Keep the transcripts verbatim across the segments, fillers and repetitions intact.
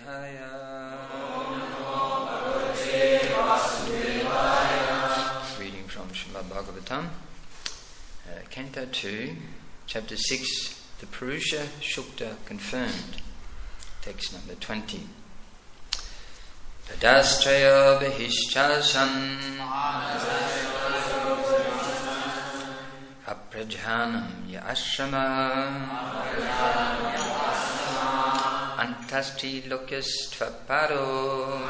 Vasudevaya. Reading from Srimad Bhagavatam, uh, Canto two, Chapter six, the Purusha Shukta Confirmed, text number twenty. Tadastraya bhischasam aprajhanam ya ashrama antasti lokastva-paro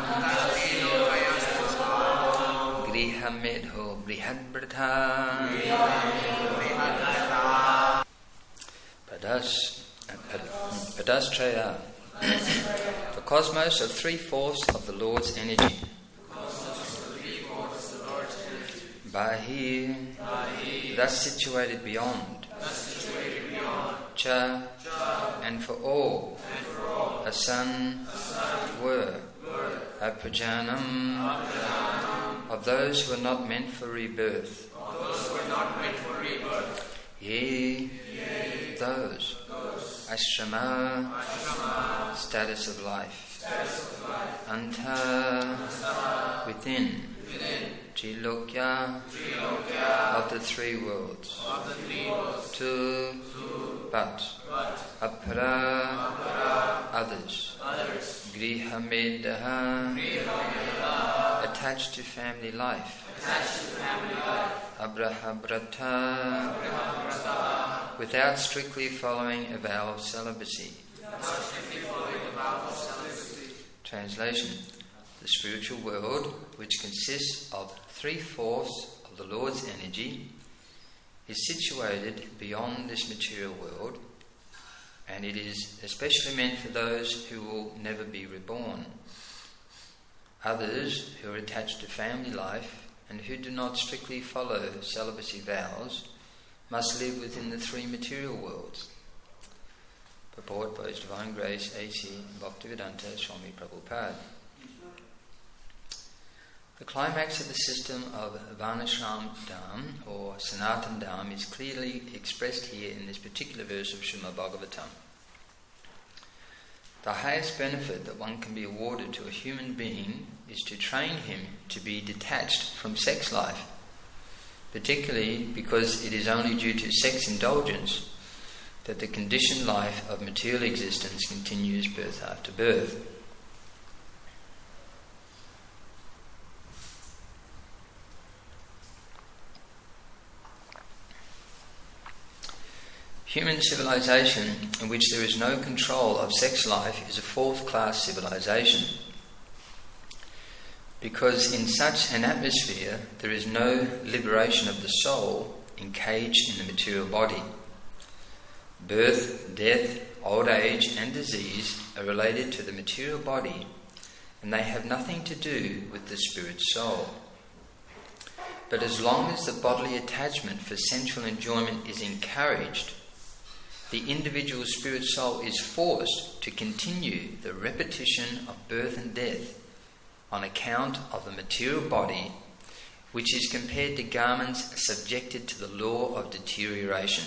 griha-medho brihad-bratha padas padastraya. The cosmos of three-fourths of the Lord's energy. Bahi, thus situated beyond. Cha, and for all. Asan, were. Aprajanam, of those who are not meant for rebirth. Ye, those. Ashrama, status of life. Anta, within. Trilokya, of the three worlds. Tu, but. Apara, others. Griha-medaha, attached to family life. Abraha-brata, without strictly following a vow of celibacy. Translation: the spiritual world, which consists of three-fourths of the Lord's energy, is situated beyond this material world, and it is especially meant for those who will never be reborn. Others who are attached to family life and who do not strictly follow celibacy vows must live within the three material worlds. Purport by His Divine Grace A C Bhaktivedanta Swami Prabhupada. The climax of the system of Varnashram Dham or Sanatan Dham is clearly expressed here in this particular verse of Srimad Bhagavatam. The highest benefit that one can be awarded to a human being is to train him to be detached from sex life, particularly because it is only due to sex indulgence that the conditioned life of material existence continues birth after birth. Human civilization in which there is no control of sex life is a fourth-class civilization, because in such an atmosphere there is no liberation of the soul encaged in the material body. Birth, death, old age and disease are related to the material body, and they have nothing to do with the spirit soul. But as long as the bodily attachment for sensual enjoyment is encouraged, the individual spirit soul is forced to continue the repetition of birth and death on account of the material body, which is compared to garments subjected to the law of deterioration.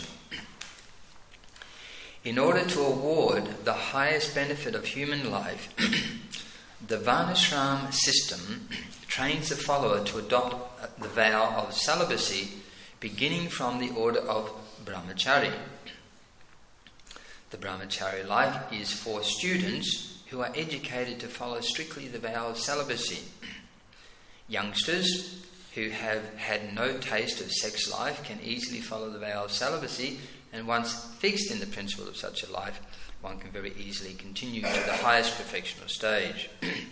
In order to award the highest benefit of human life, the Varnashram system trains the follower to adopt the vow of celibacy, beginning from the order of Brahmachari. The Brahmachari life is for students who are educated to follow strictly the vow of celibacy. Youngsters who have had no taste of sex life can easily follow the vow of celibacy, and once fixed in the principle of such a life, one can very easily continue to the highest perfectional stage,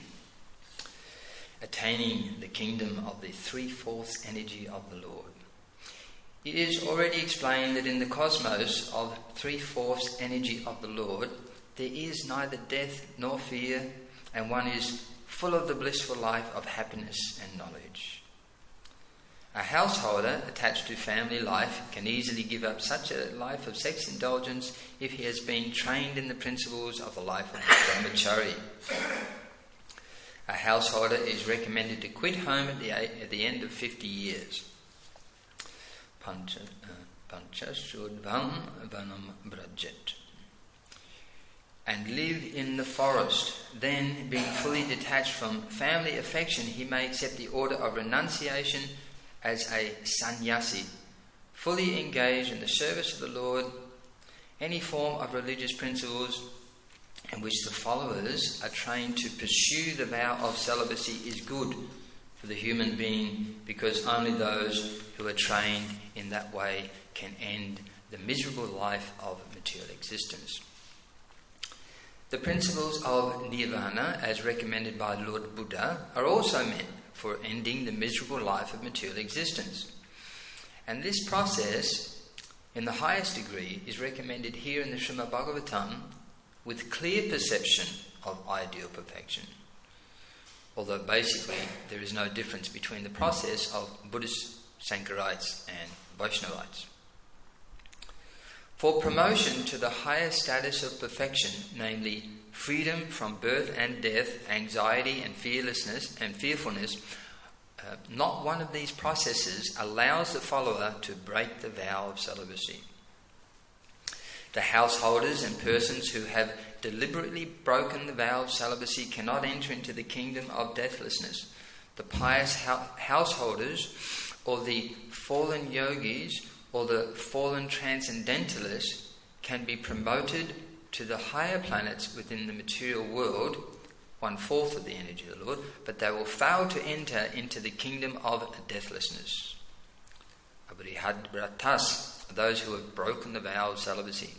attaining the kingdom of the three-fourths energy of the Lord. It is already explained that in the cosmos of three-fourths energy of the Lord, there is neither death nor fear, and one is full of the blissful life of happiness and knowledge. A householder attached to family life can easily give up such a life of sex indulgence if he has been trained in the principles of the life of Brahmachari. A householder is recommended to quit home at the, at the end of fifty years. Pancha Sudvam Vanam Brajet. and live in the forest. Then, being fully detached from family affection, he may accept the order of renunciation as a sannyasi, fully engaged in the service of the Lord. Any form of religious principles in which the followers are trained to pursue the vow of celibacy is good for the human being, because only those who are trained in that way can end the miserable life of material existence. The principles of nirvana, as recommended by Lord Buddha, are also meant for ending the miserable life of material existence. And this process, in the highest degree, is recommended here in the Srimad Bhagavatam with clear perception of ideal perfection. Although basically there is no difference between the process of Buddhist Sankarites and Vaishnavites. For promotion to the higher status of perfection, namely freedom from birth and death, anxiety and fearlessness and fearfulness, uh, not one of these processes allows the follower to break the vow of celibacy. The householders and persons who have deliberately broken the vow of celibacy cannot enter into the kingdom of deathlessness. The pious ho- householders or the fallen yogis or the fallen transcendentalists can be promoted to the higher planets within the material world, one-fourth of the energy of the Lord, but they will fail to enter into the kingdom of deathlessness. Abhrihadratas, those who have broken the vow of celibacy.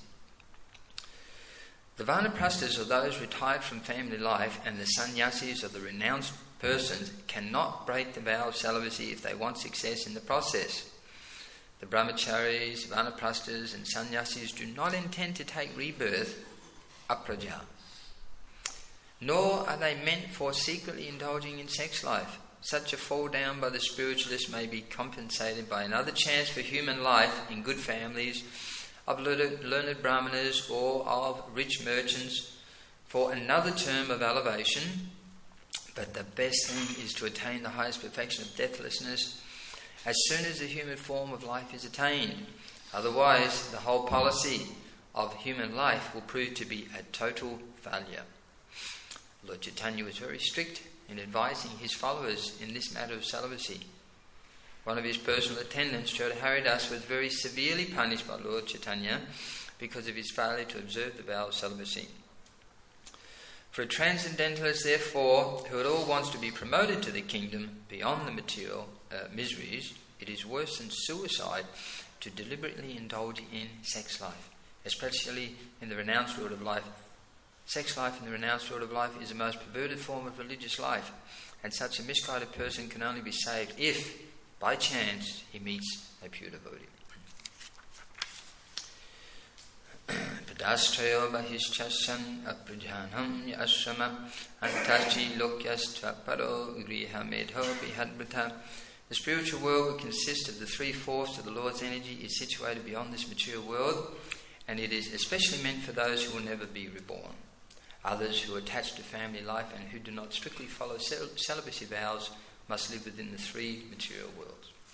The vanaprasthas are those retired from family life, and the sannyasis, or the renounced persons, cannot break the vow of celibacy if they want success in the process. The brahmacharis, vanaprasthas and sannyasis do not intend to take rebirth, apraja. Nor are they meant for secretly indulging in sex life. Such a fall down by the spiritualist may be compensated by another chance for human life in good families, of learned brahmanas or of rich merchants, for another term of elevation. But the best thing is to attain the highest perfection of deathlessness as soon as the human form of life is attained. Otherwise, the whole policy of human life will prove to be a total failure. Lord Chaitanya was very strict in advising his followers in this matter of celibacy. One of his personal attendants, Chota Haridas, was very severely punished by Lord Chaitanya because of his failure to observe the vow of celibacy. For a transcendentalist, therefore, who at all wants to be promoted to the kingdom beyond the material uh, miseries, it is worse than suicide to deliberately indulge in sex life, especially in the renounced world of life. Sex life in the renounced world of life is the most perverted form of religious life, and such a misguided person can only be saved if, by chance, he meets a pure devotee. Padastrayo bahishchasan aprajhanam yashrama antachi lokyastva paro griha medho bihadbrata. The spiritual world, which consists of the three-fourths of the Lord's energy, is situated beyond this material world, and it is especially meant for those who will never be reborn. Others who are attached to family life and who do not strictly follow cel- celibacy vows must live within the three material worlds.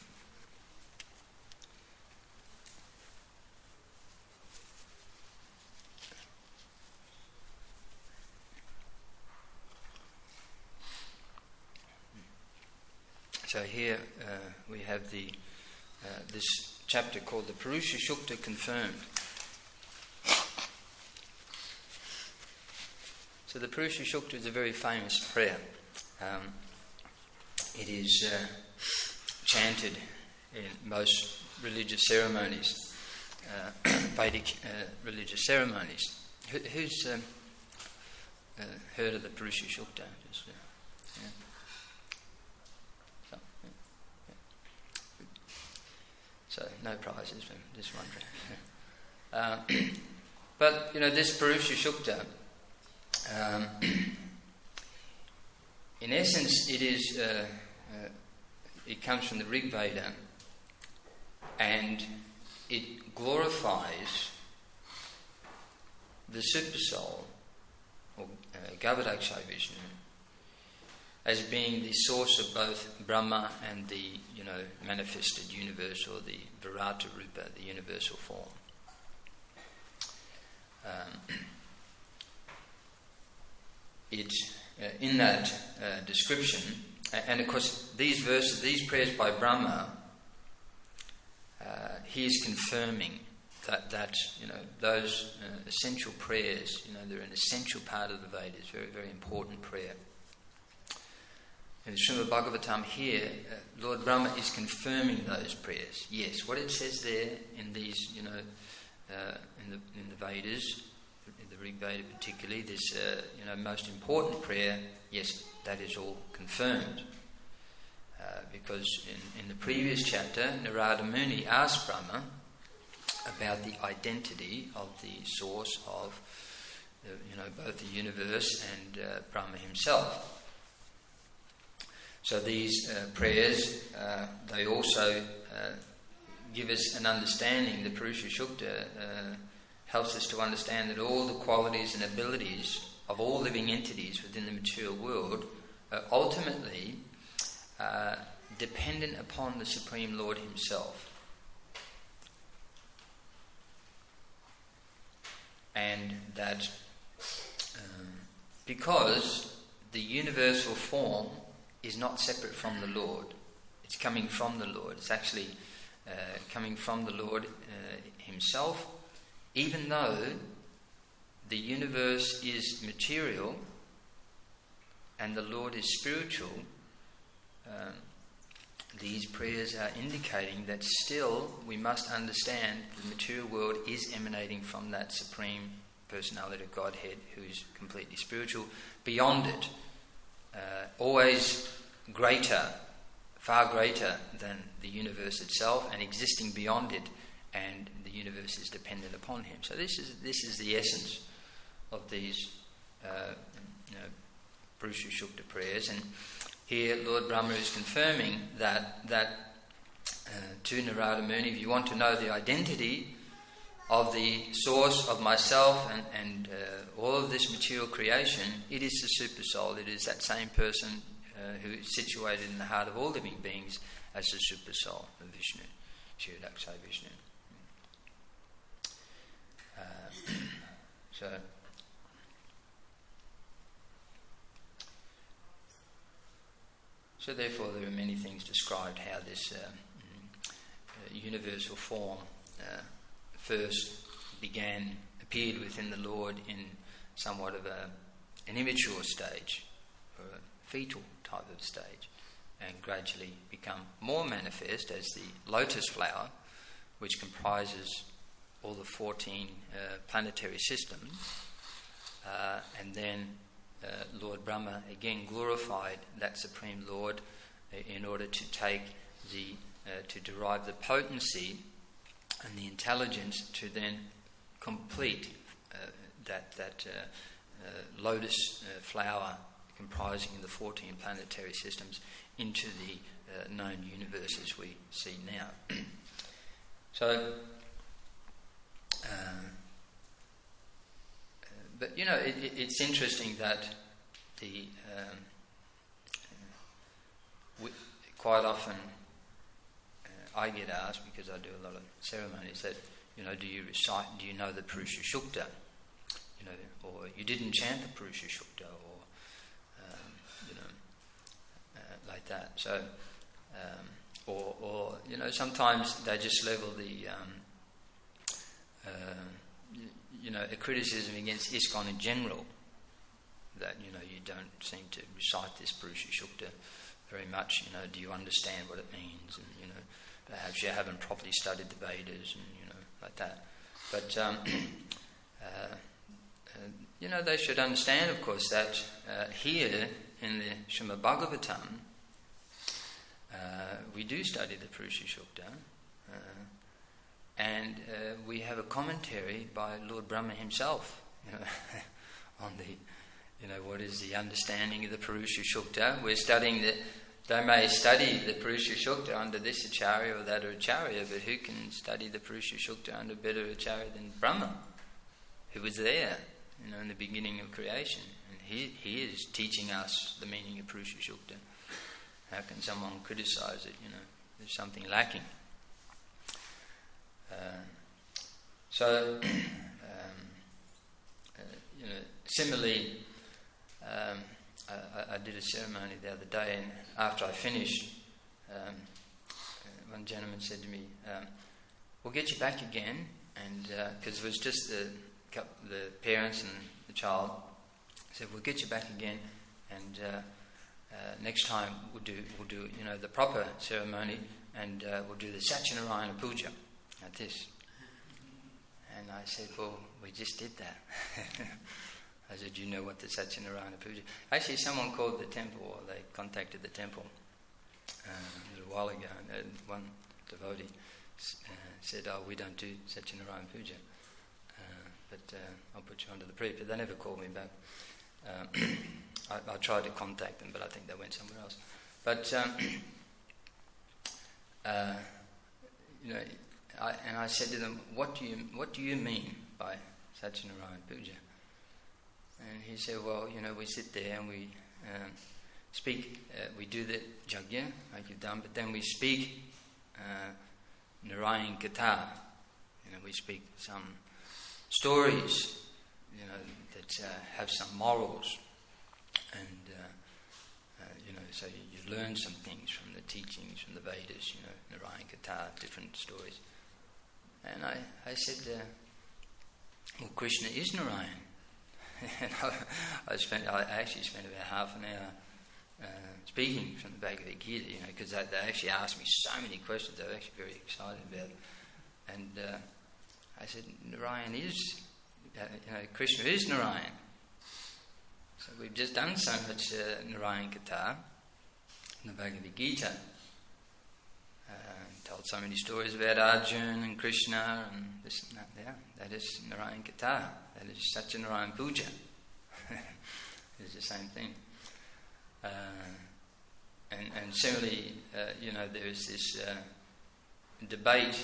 So here uh, we have the uh, this chapter called the Purusha Sukta Confirmed. So the Purusha Sukta is a very famous prayer. Um, it is uh, chanted in most religious ceremonies, uh, Vedic uh, religious ceremonies. Who, who's um, uh, heard of the Purusha Sukta? Just, uh, yeah. So, yeah, yeah. So no prizes, but just wondering. Yeah. Uh, but you know, this Purusha Sukta, Um, in essence, it is uh, uh, it comes from the Rig Veda, and it glorifies the Super Soul, or uh, Garbhodakshaya Vishnu, as being the source of both Brahma and the you know manifested universe, or the Virata Rupa, the universal form. Um, it uh, in that uh, description, and of course these verses, these prayers by Brahma, uh, he is confirming that that you know those uh, essential prayers, you know, they're an essential part of the Vedas, very very important prayer. In the Srimad Bhagavatam here, uh, Lord Brahma is confirming those prayers. Yes, what it says there in these, you know, uh, in the in the Vedas, in the Rig Veda particularly, this uh, you know most important prayer. Yes, that is all confirmed. Uh, because in, in the previous chapter, Narada Muni asked Brahma about the identity of the source of, the, you know, both the universe and uh, Brahma himself. So these uh, prayers, uh, they also uh, give us an understanding. The Purusha Sukta uh, helps us to understand that all the qualities and abilities of all living entities within the material world are ultimately uh, dependent upon the Supreme Lord himself. And that um, because the universal form is not separate from the Lord, it's coming from the Lord, it's actually uh, coming from the Lord uh, himself, even though the universe is material and the Lord is spiritual. Um, these prayers are indicating that still we must understand the material world is emanating from that Supreme Personality of Godhead who is completely spiritual. Beyond it, uh, always greater, far greater than the universe itself, and existing beyond it, and the universe is dependent upon him. So this is this is the essence of these uh, you know, Purusha Sukta prayers. And here Lord Brahma is confirming that that uh, to Narada Muni, if you want to know the identity of the source of myself and, and uh, all of this material creation, it is the Super Soul. It is that same person uh, who is situated in the heart of all living beings as the Super Soul of Vishnu, Kshirodakshay Vishnu. Uh, so... So therefore there are many things described how this uh, uh, universal form uh, first began, appeared within the Lord in somewhat of a, an immature stage, or a fetal type of stage, and gradually become more manifest as the lotus flower, which comprises all the fourteen uh, planetary systems, uh, and then Uh, Lord Brahma again glorified that Supreme Lord uh, in order to take the, uh, to derive the potency and the intelligence to then complete uh, that that uh, uh, lotus uh, flower comprising the fourteen planetary systems into the uh, known universe as we see now. So, uh, But, you know, it, it, it's interesting that the um, we, quite often uh, I get asked, because I do a lot of ceremonies, that, you know, do you recite, do you know the Purusha Sukta? You know, or you didn't chant the Purusha Sukta, or, um, you know, uh, like that. So, um, or, or, you know, sometimes they just level the... Um, uh, you know, a criticism against ISKCON in general, that, you know, you don't seem to recite this Purusha Sukta very much, you know, do you understand what it means, and, you know, perhaps you haven't properly studied the Vedas, and, you know, like that. But, um, uh, uh, you know, they should understand, of course, that uh, here in the Srimad Bhagavatam, uh, we do study the Purusha Sukta, uh, and uh, we have a commentary by Lord Brahma himself, you know, on the, you know, what is the understanding of the Purusha Sukta. We're studying the, they may study the Purusha Sukta under this Acharya or that Acharya, but who can study the Purusha Sukta under better Acharya than Brahma, who was there, you know, in the beginning of creation. And he, he is teaching us the meaning of Purusha Sukta. How can someone criticize it, you know? There's something lacking. Uh, so, um, uh, you know, similarly, uh, um, I, I did a ceremony the other day, and after I finished, um, one gentleman said to me, um, "We'll get you back again," and because uh, it was just the the parents and the child, said, "We'll get you back again, and uh, uh, next time we'll do we'll do you know the proper ceremony, and uh, we'll do the Satchinarayana Puja like this." And I said, "Well, we just did that." I said, "You know what the Satchinarayana Puja?" Actually, someone called the temple, or they contacted the temple uh, a little while ago, and uh, one devotee uh, said, "Oh, we don't do Satchinarayana Puja, uh, but uh, I'll put you onto the priest." But they never called me back. Um, I, I tried to contact them, but I think they went somewhere else. But um, uh, you know, I, and I said to them, "What do you what do you mean by Satchinarayana Puja?" And he said, "Well, you know, we sit there and we um, speak. Uh, we do the Jagya like you've done, but then we speak uh, Narayan Katha. You know, we speak some stories, you know, that uh, have some morals, and uh, uh, you know, so you, you learn some things from the teachings from the Vedas. You know, Narayan Katha, different stories." And I, I said, uh, "Well, Krishna is Narayan." And I, I spent, I actually spent about half an hour uh, speaking from the Bhagavad Gita, you know, because they, they actually asked me so many questions. They were actually very excited about it. And uh, I said, "Narayan is, uh, you know, Krishna is Narayan." So we've just done so much uh, Narayan Katha in the Bhagavad Gita. Uh, told so many stories about Arjuna and Krishna and this and that. Yeah, that is Narayan Katha. That is Satchinarayana Puja. It's the same thing. Uh, and, and similarly, uh, you know, there is this uh, debate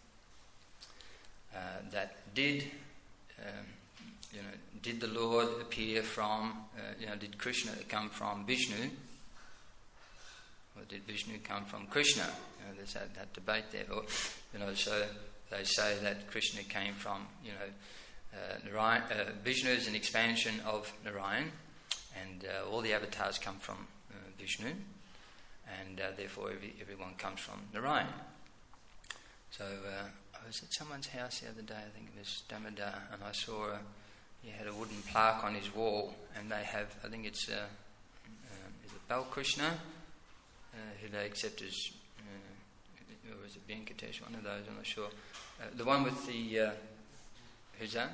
uh, that did, um, you know, did the Lord appear from, uh, you know, did Krishna come from Vishnu, or did Vishnu come from Krishna? You know, there's that, that debate there. Or, you know, so they say that Krishna came from, you know, uh, Narayan, uh, Vishnu is an expansion of Narayan, and uh, all the avatars come from uh, Vishnu, and uh, therefore every, everyone comes from Narayan. So uh, I was at someone's house the other day, I think it was Damodar, and I saw a, he had a wooden plaque on his wall, and they have, I think it's, uh, um, is it Balkrishna, uh, who they accept as, uh, or is it Venkatesh, one of those, I'm not sure. Uh, the one with the, uh, who's that?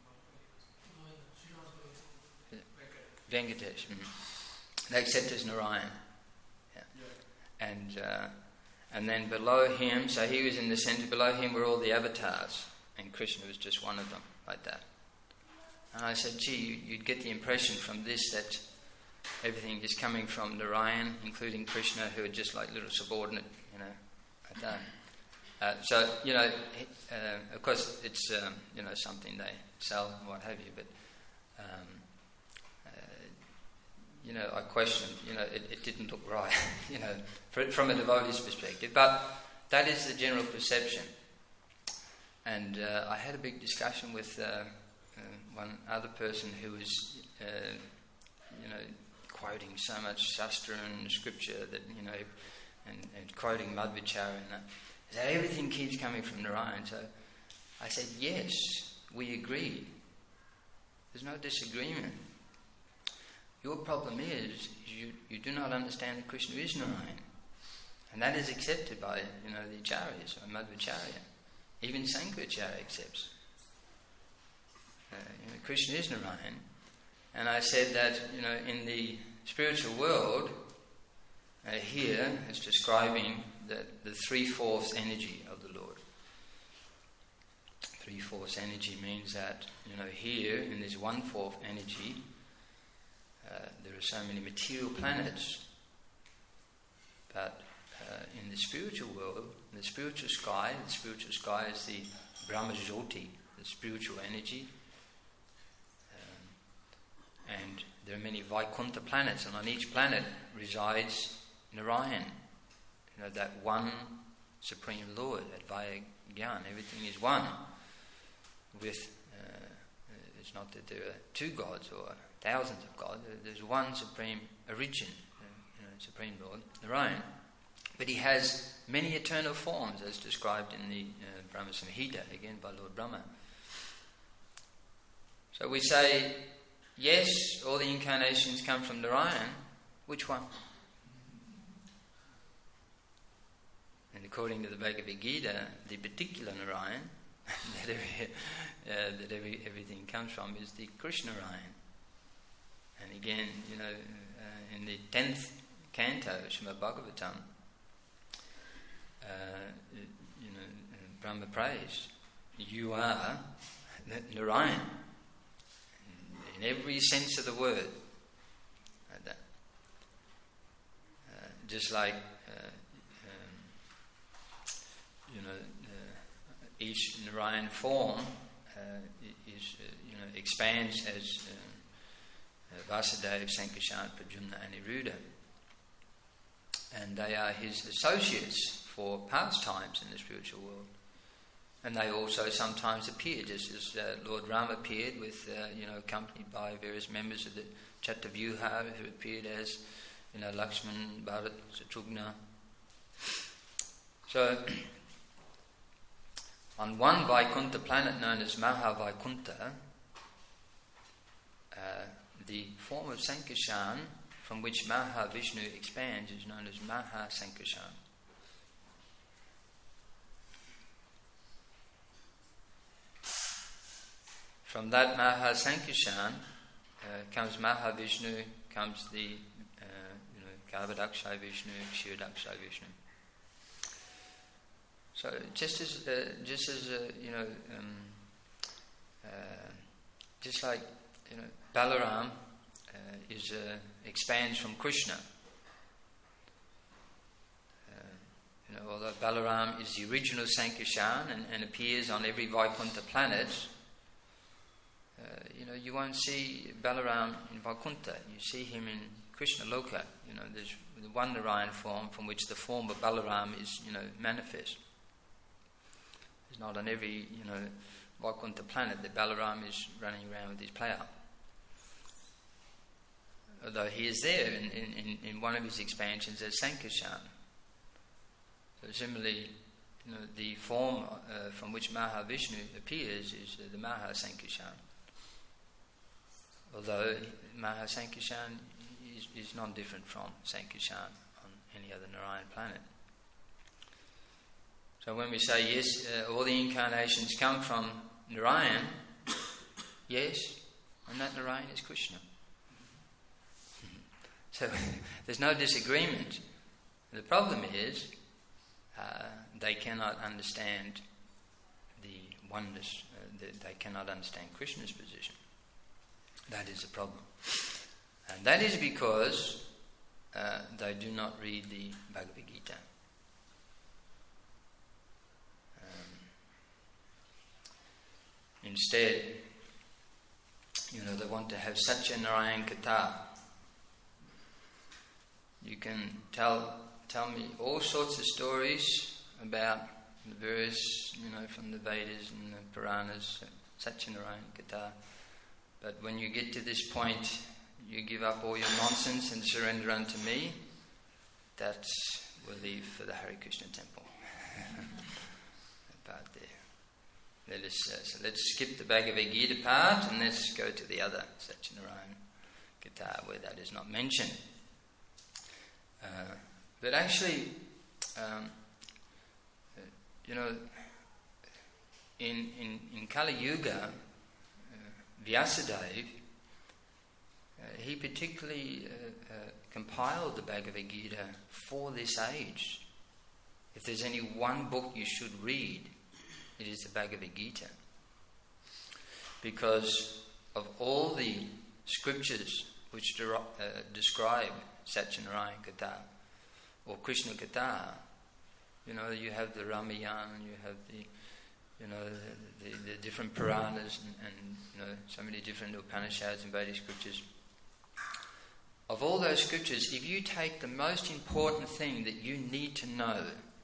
Venkatesh. Mm. They accept as Narayan. Yeah. Yeah. And uh, and then below him, so he was in the centre, below him were all the avatars, and Krishna was just one of them, like that. And I said, gee, you, you'd get the impression from this that everything is coming from Narayan, including Krishna, who are just like little subordinate, you know, like that. Uh, so, you know, uh, of course, it's, um, you know, something they sell and what have you, but, um, uh, you know, I questioned, you know, it, it didn't look right, you know, for, from a devotee's perspective. But that is the general perception. And uh, I had a big discussion with uh, uh, one other person who was, uh, you know, quoting so much Shastra and scripture that, you know, and, and quoting Madhvacharya and that. That everything keeps coming from Narayan. So I said, yes, we agree. There's no disagreement. Your problem is you, you do not understand that Krishna is Narayan. And that is accepted by, you know, the Acharyas, or Madhvacharya. Even Sankaracharya accepts. Uh, you know, Krishna is Narayan. And I said that, you know, in the spiritual world, uh, here it's describing the, the three-fourths energy of the Lord. Three-fourths energy means that, you know, here in this one-fourth energy, uh, there are so many material planets, but uh, in the spiritual world, in the spiritual sky, the spiritual sky is the Brahma Jyoti, the spiritual energy, um, and there are many Vaikuntha planets, and on each planet resides Narayan. You know, that one Supreme Lord, that Vaya Gyan, everything is one. With, uh, it's not that there are two gods or thousands of gods. There's one supreme origin, you know, supreme Lord, Narayan. But he has many eternal forms, as described in the uh, Brahma Samhita, again by Lord Brahma. So we say, yes, all the incarnations come from Narayan. Which one? And according to the Bhagavad Gita, the particular Narayan that, every, uh, that every, everything comes from is the Krishna Narayan. And again, you know, uh, in the tenth canto of Srimad Bhagavatam, uh, you know, Brahma prays, you are Narayan, in every sense of the word. Like that. Uh, just like, uh, um, you know, uh, each Narayan form uh, is, uh, you know, expands as uh, uh, Vasudeva, Sankarshan, Pradyumna, and Niruddha. And they are his associates for pastimes in the spiritual world. And they also sometimes appear, just as uh, Lord Rama appeared with, uh, you know, accompanied by various members of the Chatavyuha, who appeared as, you know, Lakshman, Bharat, Satrughna. So, on one Vaikuntha planet known as Maha Vaikuntha, uh, the form of Sankarshan, from which Maha Vishnu expands, is known as Maha Sankarshan. From that Maha Sankarshan uh, comes Maha Vishnu, comes the uh, you know, Garbhodakshaya Vishnu, Kshirodakshaya Vishnu. So just as uh, just as uh, you know, um, uh, just like you know, Balaram uh, is uh, expands from Krishna. Uh, you know, although Balaram is the original Sankarshan and, and appears on every Vaikuntha planet. Uh, you know, you won't see Balaram in Vaikuntha. You see him in Krishna Loka. You know, there's the one Narayan form from which the form of Balaram is, you know, manifest. It's not on every, you know, Vaikuntha planet that Balaram is running around with his plough. Although he is there in, in, in one of his expansions as Sankarshan. So similarly, you know, the form uh, from which Mahavishnu appears is uh, the Maha Sankarshan. Although Maha Sankarshan is, is not different from Sankarshan on any other Narayan planet. So when we say, yes, uh, all the incarnations come from Narayan, yes, and that Narayan is Krishna. So there's no disagreement. The problem is uh, they cannot understand the oneness, uh, the, they cannot understand Krishna's position. That is the problem. And that is because uh, they do not read the Bhagavad Gita. Um, instead, you know, they want to have Satyanarayan Katha. You can tell tell me all sorts of stories about the various, you know, from the Vedas and the Puranas, Satyanarayan Katha. But when you get to this point, you give up all your nonsense and surrender unto me. That will leave for the Hare Krishna temple. About there. Let us, uh, so let's skip the Bhagavad Gita part and let's go to the other Satyanarayan Katha where that is not mentioned. Uh, but actually, um, uh, you know, in in, in Kali Yuga, uh, Vyasadeva, uh, he particularly uh, uh, compiled the Bhagavad Gita for this age. If there's any one book you should read, it is the Bhagavad Gita. Because of all the scriptures which de- uh, describe Satyanarayan Katha or Krishna Katha, you know, you have the Ramayana, you have the, you know, the, the, the different Puranas and, and, you know, so many different Upanishads and Vedic scriptures. Of all those scriptures, if you take the most important thing that you need to know,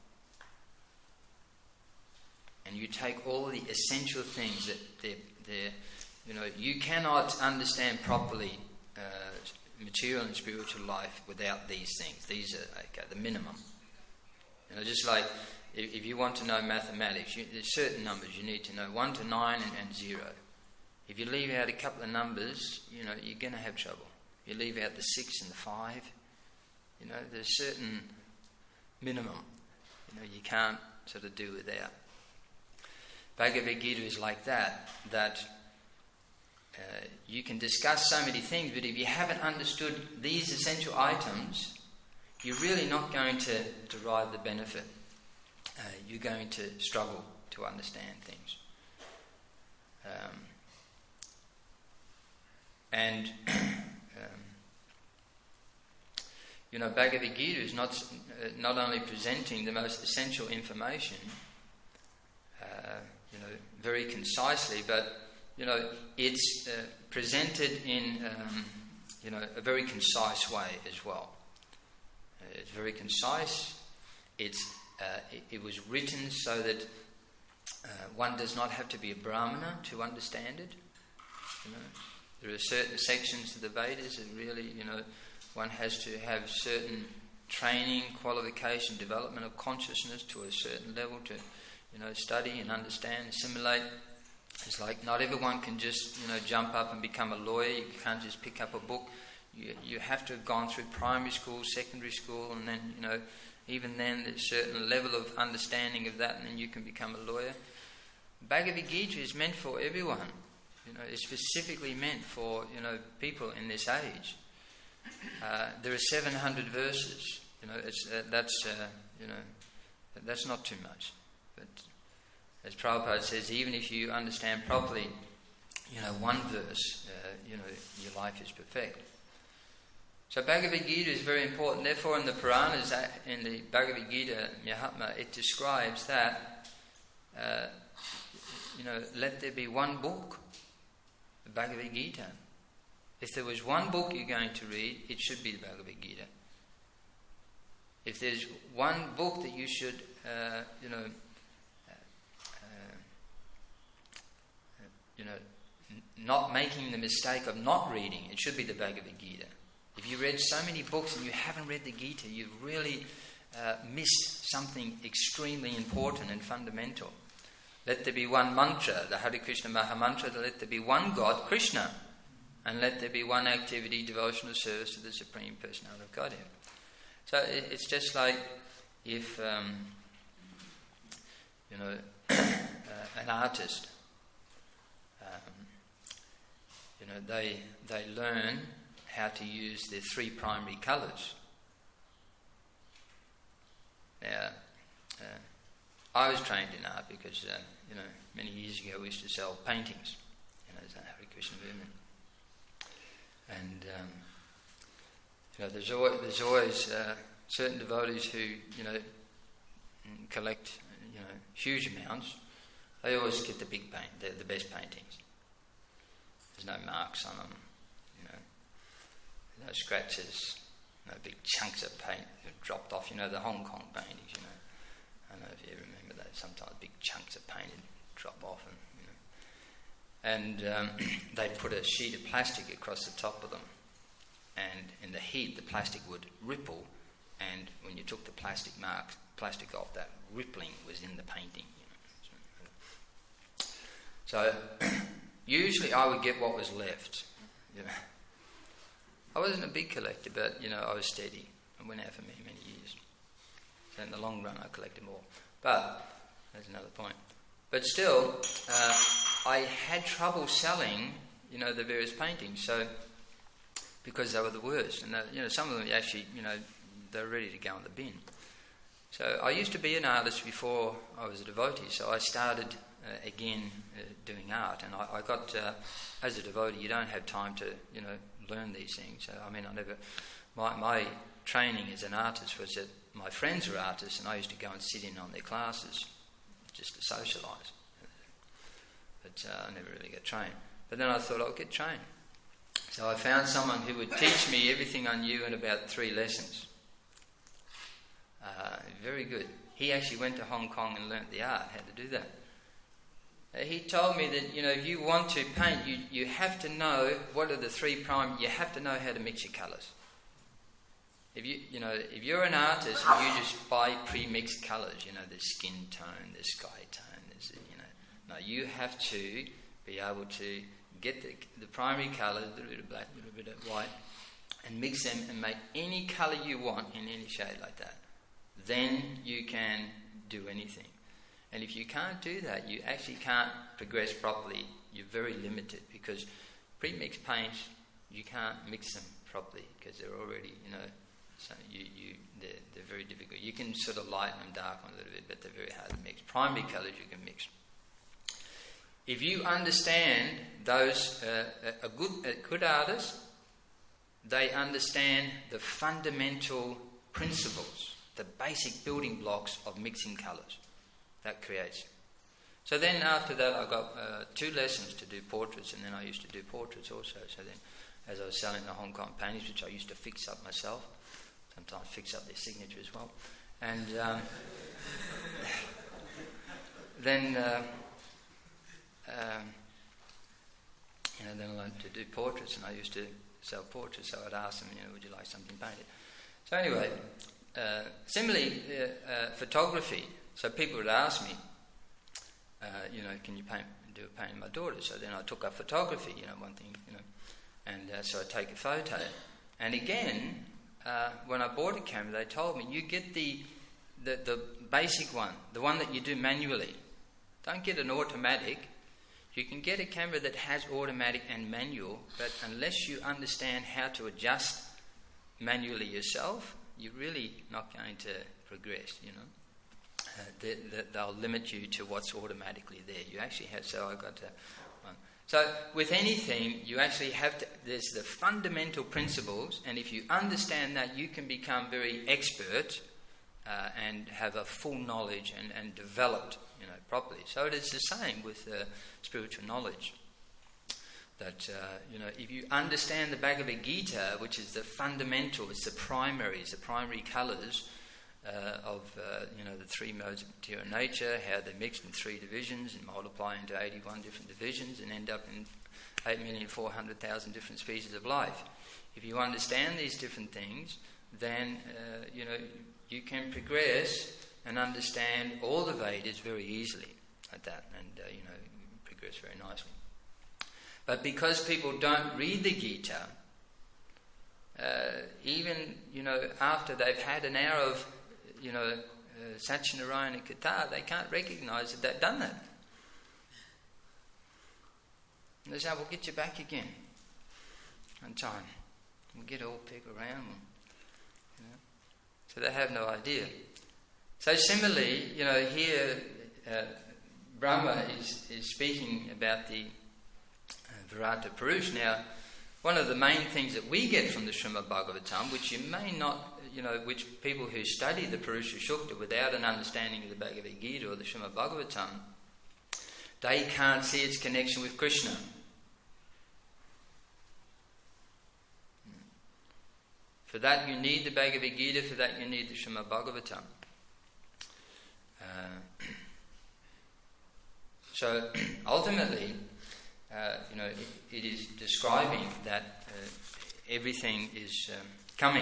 and you take all the essential things that they're, they're, you know, you cannot understand properly uh, material and spiritual life without these things. These are okay, the minimum. You know, just like if, if you want to know mathematics, you, there's certain numbers you need to know, one to nine and, and zero. If you leave out a couple of numbers, you know, you're going to have trouble. You leave out the six and the five, you know, there's certain minimum, you know, you can't sort of do without. Bhagavad Gita is like that, that uh, you can discuss so many things, but if you haven't understood these essential items, you're really not going to derive the benefit. Uh, you're going to struggle to understand things. Um, and, um, you know, Bhagavad Gita is not, uh, not only presenting the most essential information, uh, you know, very concisely, but, you know, it's uh, presented in, um, you know, a very concise way as well. Uh, it's very concise. It's, uh, it, it was written so that uh, one does not have to be a Brahmana to understand it. You know, there are certain sections of the Vedas that really, you know, one has to have certain training, qualification, development of consciousness to a certain level to, you know, study and understand, assimilate. It's like not everyone can just, you know, jump up and become a lawyer. You can't just pick up a book. You you have to have gone through primary school, secondary school, and then, you know, even then there's a certain level of understanding of that, and then you can become a lawyer. Bhagavad Gita is meant for everyone. You know, it's specifically meant for, you know, people in this age. Uh, there are seven hundred verses. You know, it's uh, that's uh, you know, that's not too much. But as Prabhupada says, even if you understand properly, you know, one verse, uh, you know, your life is perfect. So Bhagavad Gita is very important. Therefore, in the Puranas, in the Bhagavad Gita Mahatma, it describes that, uh, you know, let there be one book, the Bhagavad Gita. If there was one book you're going to read, it should be the Bhagavad Gita. If there's one book that you should, uh, you know, uh, you know, n- not making the mistake of not reading, it should be the Bhagavad Gita. If you read so many books and you haven't read the Gita, you've really uh, missed something extremely important and fundamental. Let there be one mantra, the Hare Krishna Maha Mantra, let there be one God, Krishna, and let there be one activity, devotional service to the Supreme Personality of Godhead. So it, it's just like if, um, you know, uh, an artist, um, you know, they they learn how to use their three primary colours. Now, uh, I was trained in art because, uh, you know, many years ago we used to sell paintings, you know, as a Hare Krishna movement. And, um, you know, there's always, there's always uh, certain devotees who, you know, collect, you know, huge amounts. They always get the big paint, the, the best paintings. There's no marks on them, you know, no scratches, no big chunks of paint that dropped off. You know, the Hong Kong paintings, you know. I don't know if you remember that. Sometimes big chunks of paint would drop off, and you know, and um, they put a sheet of plastic across the top of them, and in the heat the plastic would ripple, and when you took the plastic mark, plastic off, that rippling was in the painting. You know. So usually I would get what was left. You know. I wasn't a big collector, but you know, I was steady. I went out for many, many years. So in the long run I collected more. But that's another point. But still, uh, I had trouble selling, you know, the various paintings. So because they were the worst, and the, you know, some of them actually, you know, they were ready to go in the bin. So I used to be an artist before I was a devotee. So I started uh, again uh, doing art, and I, I got uh, as a devotee, you don't have time to, you know, learn these things. So, I mean, I never. My my training as an artist was that my friends were artists, and I used to go and sit in on their classes just to socialise. But uh, I never really got trained. But then I thought I'll get trained. So I found someone who would teach me everything I knew in about three lessons. Uh, very good. He actually went to Hong Kong and learnt the art, how to do that. Uh, he told me that, you know, if you want to paint, you, you have to know what are the three prime, you have to know how to mix your colours. If you, you know, if you're an artist and you just buy pre-mixed colours, you know, there's skin tone, there's sky tone, there's, you know, no, you have to be able to get the, the primary colour, a little bit of black, a little bit of white, and mix them and make any colour you want in any shade like that. Then you can do anything. And if you can't do that, you actually can't progress properly. You're very limited, because pre-mixed paints, you can't mix them properly because they're already, you know, so you, you they're, they're very difficult. You can sort of lighten them, darken them a little bit, but they're very hard to mix. Primary colours you can mix. If you understand those, uh, a, a good a good artist, they understand the fundamental principles, the basic building blocks of mixing colours. That creates. So then after that I got uh, two lessons to do portraits, and then I used to do portraits also. So then as I was selling the Hong Kong paintings, which I used to fix up myself, sometimes fix up their signature as well, and um, then uh, um, you know, then I learned to do portraits, and I used to sell portraits, so I'd ask them, you know, would you like something painted? So anyway, uh, similarly, uh, uh, photography. So people would ask me, uh, you know, can you paint, do a painting of my daughter? So then I took up photography, you know, one thing, you know, and uh, so I take a photo. And again, uh, when I bought a camera, they told me, you get the, the the basic one, the one that you do manually. Don't get an automatic. You can get a camera that has automatic and manual, but unless you understand how to adjust manually yourself, you're really not going to progress, you know. Uh, they, they, they'll limit you to what's automatically there. You actually have, so I got to one. So with anything, you actually have to, there's the fundamental principles, and if you understand that, you can become very expert uh, and have a full knowledge and, and developed, you know, properly. So it is the same with uh, spiritual knowledge. That, uh, you know, if you understand the Bhagavad Gita, which is the fundamental, it's the primaries, the primary colours, Uh, of uh, you know, the three modes of material nature, how they're mixed in three divisions and multiply into eighty-one different divisions and end up in eight million four hundred thousand different species of life. If you understand these different things, then uh, you know, you can progress and understand all the Vedas very easily like that, and uh, you know, progress very nicely. But because people don't read the Gita, uh, even, you know, after they've had an hour of, you know, uh, Satchinarayana Katha, they can't recognise that they've done that. And they say, we'll get you back again on time. We'll get all people around. You know? So they have no idea. So similarly, you know, here uh, Brahma is, is speaking about the uh, Virata Purush. Now, one of the main things that we get from the Srimad Bhagavatam, which you may not, you know, which people who study the Purusha Sukta without an understanding of the Bhagavad Gita or the Srimad Bhagavatam, they can't see its connection with Krishna. For that you need the Bhagavad Gita, for that you need the Srimad Bhagavatam. Uh, so ultimately, Uh, you know, it, it is describing that uh, everything is um, coming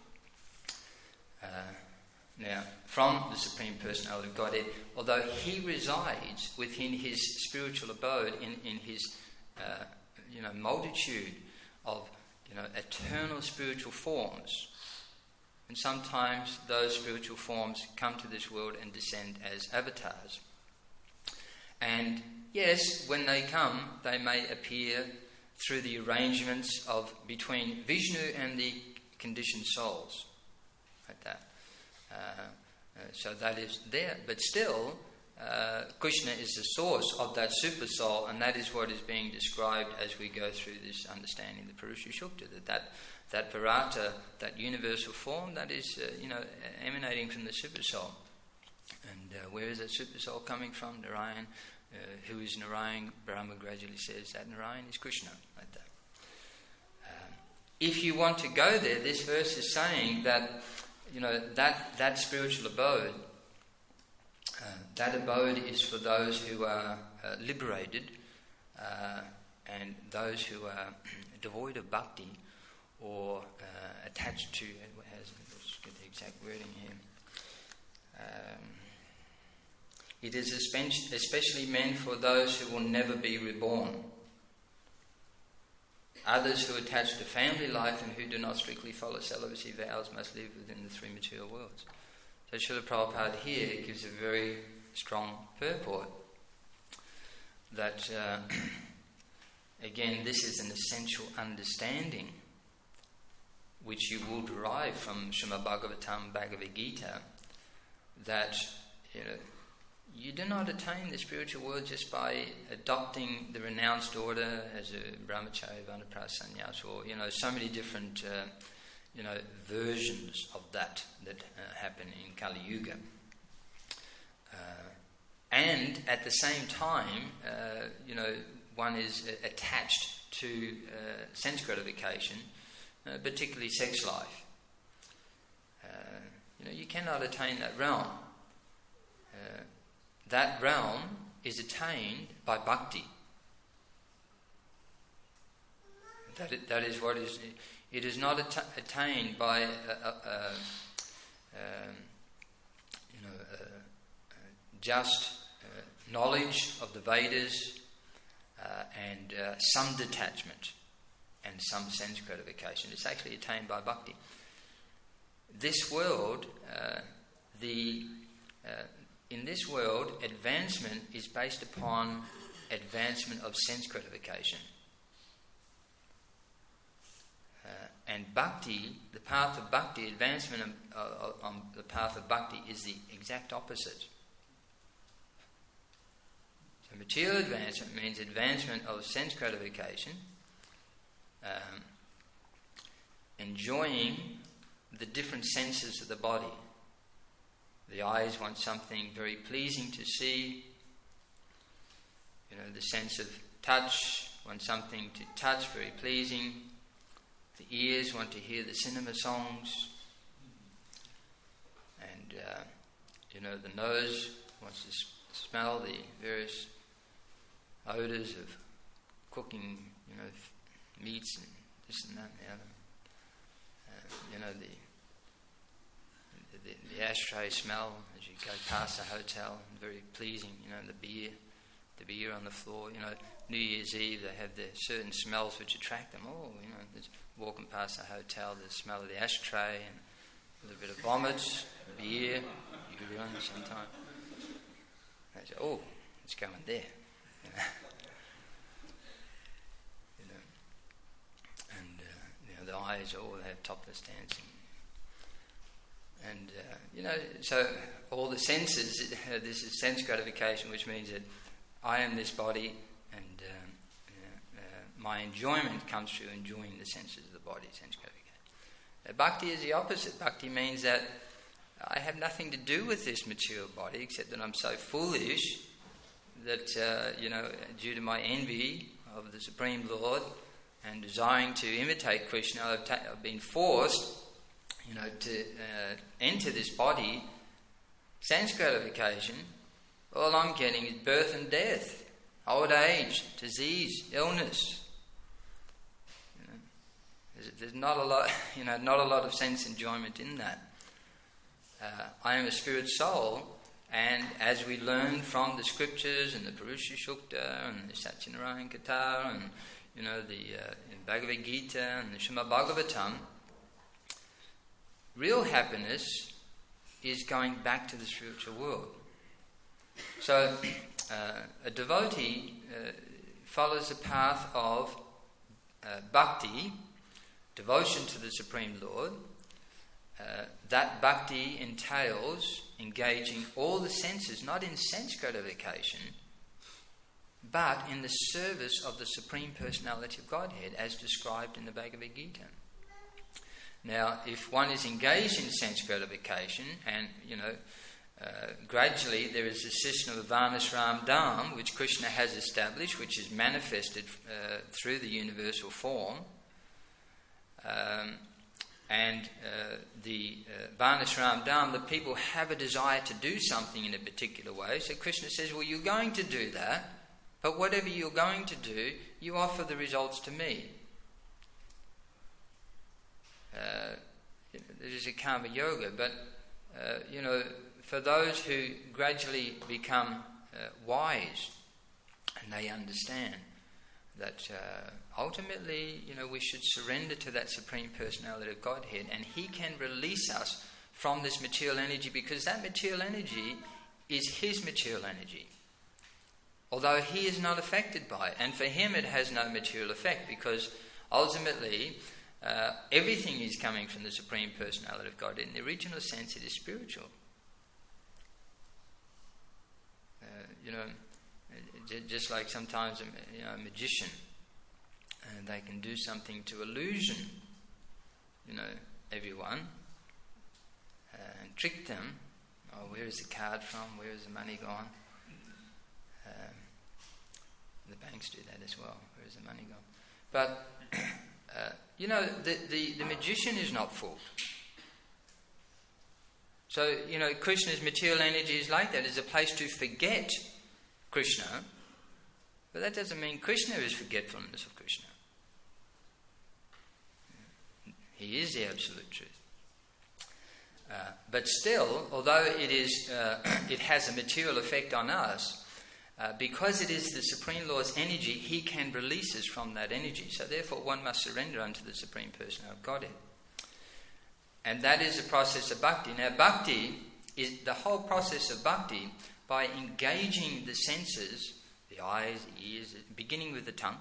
uh, now from the Supreme Personality of Godhead, although He resides within His spiritual abode in, in His, uh, you know, multitude of, you know, eternal spiritual forms. And sometimes those spiritual forms come to this world and descend as avatars. And yes, when they come, they may appear through the arrangements of between Vishnu and the conditioned souls, like that. Uh, uh, so that is there, but still, uh, Krishna is the source of that super soul, and that is what is being described as we go through this understanding the Purusha Sukta. That that, that Virata, that universal form, that is, uh, you know, emanating from the super soul. And uh, where is that super soul coming from? Narayan. Uh, who is Narayan? Brahma gradually says that Narayan is Krishna, like that. Um, if you want to go there, this verse is saying that, you know, that that spiritual abode, uh, that abode is for those who are uh, liberated, uh, and those who are devoid of bhakti or uh, attached to, has, let's get the exact wording here. Um, it is especially meant for those who will never be reborn. Others who attach to family life and who do not strictly follow celibacy vows must live within the three material worlds. So Srila Prabhupada here gives a very strong purport that, uh, again, this is an essential understanding which you will derive from Srimad Bhagavatam, Bhagavad Gita, that, you know, you do not attain the spiritual world just by adopting the renounced order as a brahmachari, vanaprastha, sannyas, or, you know, so many different, uh, you know, versions of that that uh, happen in Kali Yuga. Uh, and at the same time, uh, you know, one is uh, attached to uh, sense gratification, uh, particularly sex life. Uh, you know, you cannot attain that realm. Uh, that realm is attained by bhakti. That is, that is what is. It is not att- attained by a, a, a, um, you know, a, a just uh, knowledge of the Vedas uh, and uh, some detachment and some sense gratification. It's actually attained by bhakti. This world, uh, the uh, in this world, advancement is based upon advancement of sense gratification. Uh, and bhakti, the path of bhakti, advancement on, uh, on the path of bhakti is the exact opposite. So material advancement means advancement of sense gratification, um, enjoying the different senses of the body. The eyes want something very pleasing to see. You know, the sense of touch want something to touch, very pleasing. The ears want to hear the cinema songs. And, uh, you know, the nose wants to s- smell the various odours of cooking, you know, f- meats and this and that and the other. Uh, you know, the The, the ashtray smell as you go past the hotel, very pleasing. You know, the beer, the beer on the floor. You know, New Year's Eve they have the certain smells which attract them. Oh, you know, there's walking past the hotel, the smell of the ashtray and a little bit of vomit, beer, urine sometimes. They say, oh, it's going there. You know, you know. And uh, you know, the eyes, oh, they have topless dancing. And, uh, you know, so all the senses, uh, this is sense gratification, which means that I am this body and um, uh, uh, my enjoyment comes through enjoying the senses of the body, sense gratification. Uh, bhakti is the opposite. Bhakti means that I have nothing to do with this material body except that I'm so foolish that, uh, you know, due to my envy of the Supreme Lord and desiring to imitate Krishna, I've, ta- I've been forced you know, to uh, enter this body, sense gratification. All I'm getting is birth and death, old age, disease, illness. You know, there's, there's not a lot, you know, not a lot of sense enjoyment in that. Uh, I am a spirit soul, and as we learn from the scriptures and the Purusha Sukta and the Satyanarayana Katha and you know the uh, Bhagavad Gita and the Srimad Bhagavatam, real happiness is going back to the spiritual world. So, uh, a devotee uh, follows the path of uh, bhakti, devotion to the Supreme Lord. Uh, that bhakti entails engaging all the senses, not in sense gratification, but in the service of the Supreme Personality of Godhead, as described in the Bhagavad Gita. Now, if one is engaged in sense gratification, and, you know, uh, gradually there is a system of Varnashram Dham, which Krishna has established, which is manifested uh, through the universal form, um, and uh, the uh, Varnashram Dham, the people have a desire to do something in a particular way, so Krishna says, well, you're going to do that, But whatever you're going to do, you offer the results to me. Uh, there is a karma yoga, but, uh, you know, for those who gradually become uh, wise and they understand that uh, ultimately, you know, we should surrender to that Supreme Personality of Godhead, and He can release us from this material energy, because that material energy is His material energy. Although He is not affected by it, and for Him it has no material effect, because ultimately uh, everything is coming from the Supreme Personality of Godhead. In the original sense, it is spiritual. Uh, you know, just like sometimes a, you know, a magician, and they can do something to illusion, you know, everyone, uh, and trick them. Oh, where is the card from? Where is the money gone? Um, the banks do that as well. Where is the money gone? But uh, you know, the, the the magician is not fooled. So you know, Krishna's material energy is like that. It's a place to forget Krishna. But that doesn't mean Krishna is forgetfulness of Krishna. He is the absolute truth. Uh, but still, although it is, uh, it has a material effect on us, uh, because it is the Supreme Lord's energy, He can release us from that energy. So therefore, one must surrender unto the Supreme Personality of Godhead. And that is the process of bhakti. Now, bhakti is the whole process of bhakti by engaging the senses, the eyes, the ears, beginning with the tongue.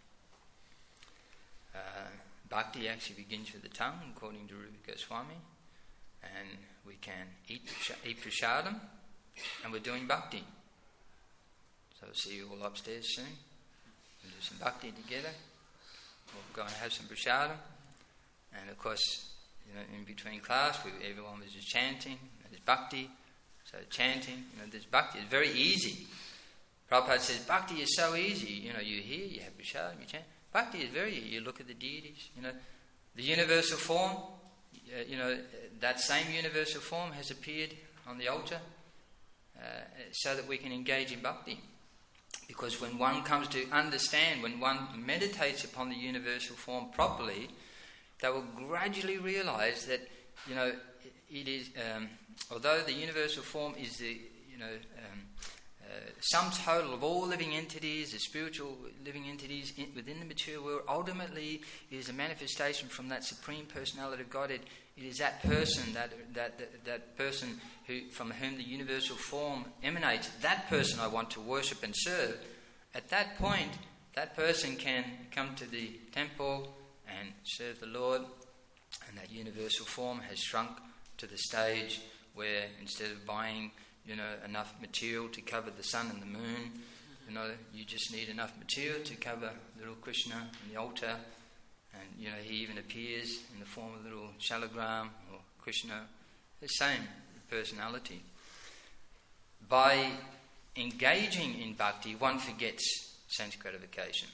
Uh, bhakti actually begins with the tongue, according to Rupa Goswami. And we can eat, eat prasadam, and we're doing bhakti. So we'll see you all upstairs soon. We'll do some bhakti together. We'll go and have some prasadam. And of course, you know, in between class, we, everyone was just chanting. There's bhakti. So chanting, you know, there's bhakti. It's very easy. Prabhupada says, bhakti is so easy. You know, you hear, you have prasadam, you chant. Bhakti is very easy. You look at the deities, you know. The universal form, uh, you know, that same universal form has appeared on the altar uh, so that we can engage in bhakti. Because when one comes to understand, when one meditates upon the universal form properly, they will gradually realize that, you know, it is, um, although the universal form is the, you know, um, uh, sum total of all living entities, the spiritual living entities in, within the material world, ultimately it is a manifestation from that Supreme Personality of Godhead. It is that person, that that that, that person who from whom the universal form emanates. That person I want to worship and serve. At that point, that person can come to the temple and serve the Lord, and that universal form has shrunk to the stage where instead of buying, you know, enough material to cover the sun and the moon, you know, you just need enough material to cover little Krishna on the altar. And, you know, he even appears in the form of little Shalagram or Krishna, the same personality. By engaging in bhakti, one forgets sense gratification.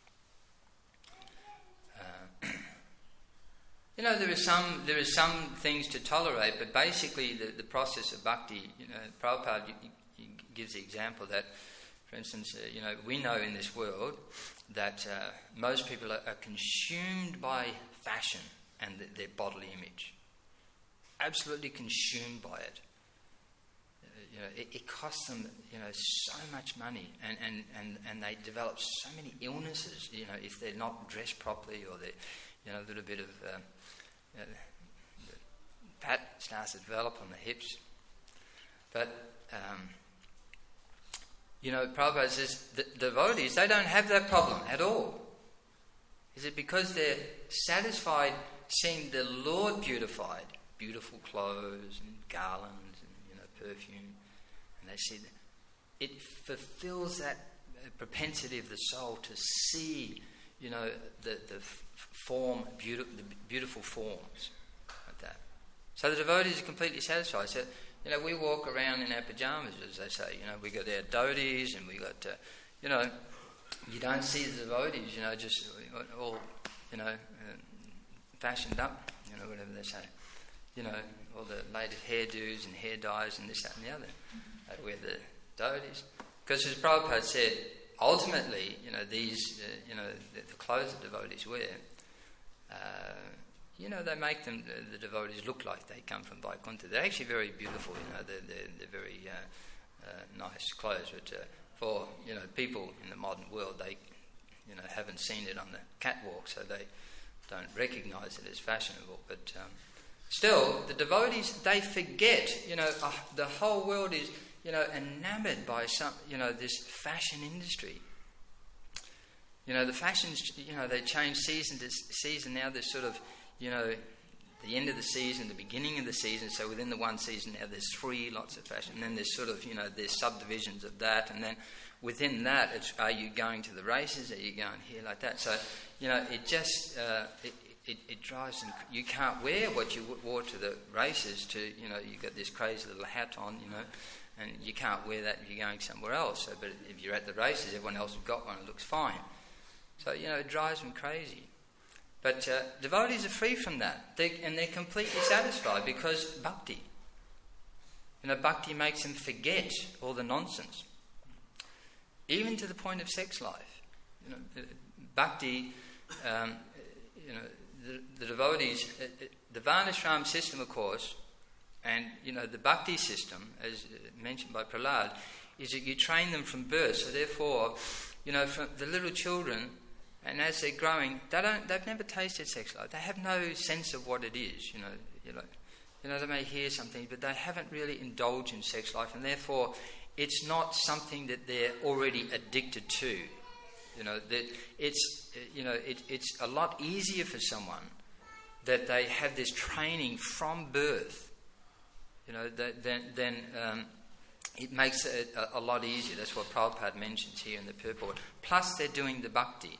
Uh, you know, there are some there are some things to tolerate, but basically the, the process of bhakti, you know, Prabhupada gives the example that, for instance, uh, you know, we know in this world that uh, most people are, are consumed by fashion and the, their bodily image. Absolutely consumed by it. Uh, you know, it, it costs them, you know, so much money, and, and, and, and they develop so many illnesses, you know, if they're not dressed properly, or they, you know, a little bit of uh, you know, fat starts to develop on the hips. But um, you know, Prabhupada says the devotees, they don't have that problem at all. Is it because they're satisfied seeing the Lord beautified, beautiful clothes and garlands and, you know, perfume, and they see that it fulfills that propensity of the soul to see, you know, the the form, beautiful, the beautiful forms like that. So the devotees are completely satisfied. So, you know, we walk around in our pajamas, as they say. You know, we got our dhotis and we got, uh, you know, you don't see the devotees, you know, just all, you know, uh, fashioned up, you know, whatever they say. You know, all the latest hairdos and hair dyes and this, that and the other. They wear the dhotis. Because as Prabhupada said, ultimately, you know, these, uh, you know, the, the clothes that devotees wear, uh, you know, they make them, uh, the devotees look like they come from Vaikuntha. They're actually very beautiful, you know, they're, they're, they're very uh, uh, nice clothes, but uh, for, you know, people in the modern world, they, you know, haven't seen it on the catwalk, so they don't recognise it as fashionable. But um, still, the devotees, they forget, you know, uh, the whole world is, you know, enamoured by some, you know, this fashion industry. You know, the fashions, you know, they change season to season. Now there's sort of, you know, the end of the season, the beginning of the season. So within the one season now there's three lots of fashion. And then there's sort of, you know, there's subdivisions of that. And then within that, it's, are you going to the races? Are you going here like that? So, you know, it just, uh, it, it, it drives them. You can't wear what you wore to the races to, you know, you got this crazy little hat on, you know, and you can't wear that if you're going somewhere else. So, but if you're at the races, everyone else has got one, it looks fine. So, you know, it drives them crazy. But uh, devotees are free from that, they, and they're completely satisfied because bhakti. You know, bhakti makes them forget all the nonsense, even to the point of sex life. You know, bhakti, um, you know, the, the devotees, uh, the Varnashram system, of course, and, you know, the bhakti system, as mentioned by Prahlad, is that you train them from birth. So therefore, you know, from the little children, and as they're growing, they don't, they've never tasted sex life. They have no sense of what it is, you know. You know, you know, they may hear something, but they haven't really indulged in sex life, and therefore it's not something that they're already addicted to. You know, that it's, you know, it, it's a lot easier for someone that they have this training from birth. You know, that, then, then um, it makes it a, a lot easier. That's what Prabhupada mentions here in the purport. Plus, they're doing the bhakti.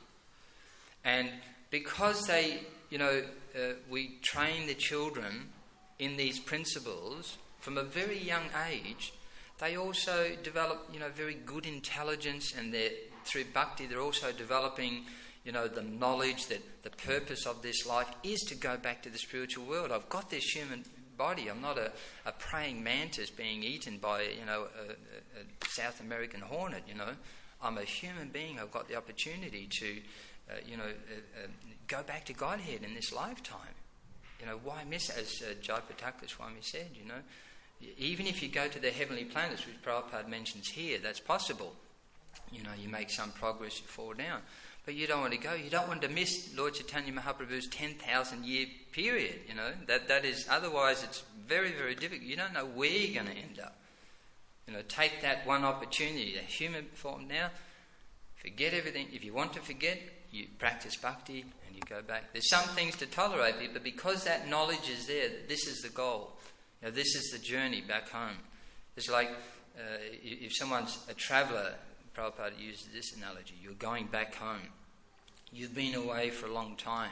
And because they, you know, uh, we train the children in these principles from a very young age, they also develop, you know, very good intelligence, and they're, through bhakti they're also developing, you know, the knowledge that the purpose of this life is to go back to the spiritual world. I've got this human body. I'm not a, a praying mantis being eaten by, you know, a, a, a South American hornet, you know. I'm a human being. I've got the opportunity to, uh, you know, uh, uh, go back to Godhead in this lifetime. You know, why miss, as uh, Jayapataka Swami said, you know, even if you go to the heavenly planets, which Prabhupada mentions here, that's possible. You know, you make some progress, you fall down. But you don't want to go. You don't want to miss Lord Chaitanya Mahaprabhu's ten thousand year period, you know. That that is, otherwise it's very, very difficult. You don't know where you're going to end up. You know, take that one opportunity, the human form now, forget everything. If you want to forget, you practice bhakti and you go back. There's some things to tolerate, but because that knowledge is there, that this is the goal. You know, this is the journey back home. It's like uh, if someone's a traveller, Prabhupada uses this analogy. You're going back home. You've been away for a long time.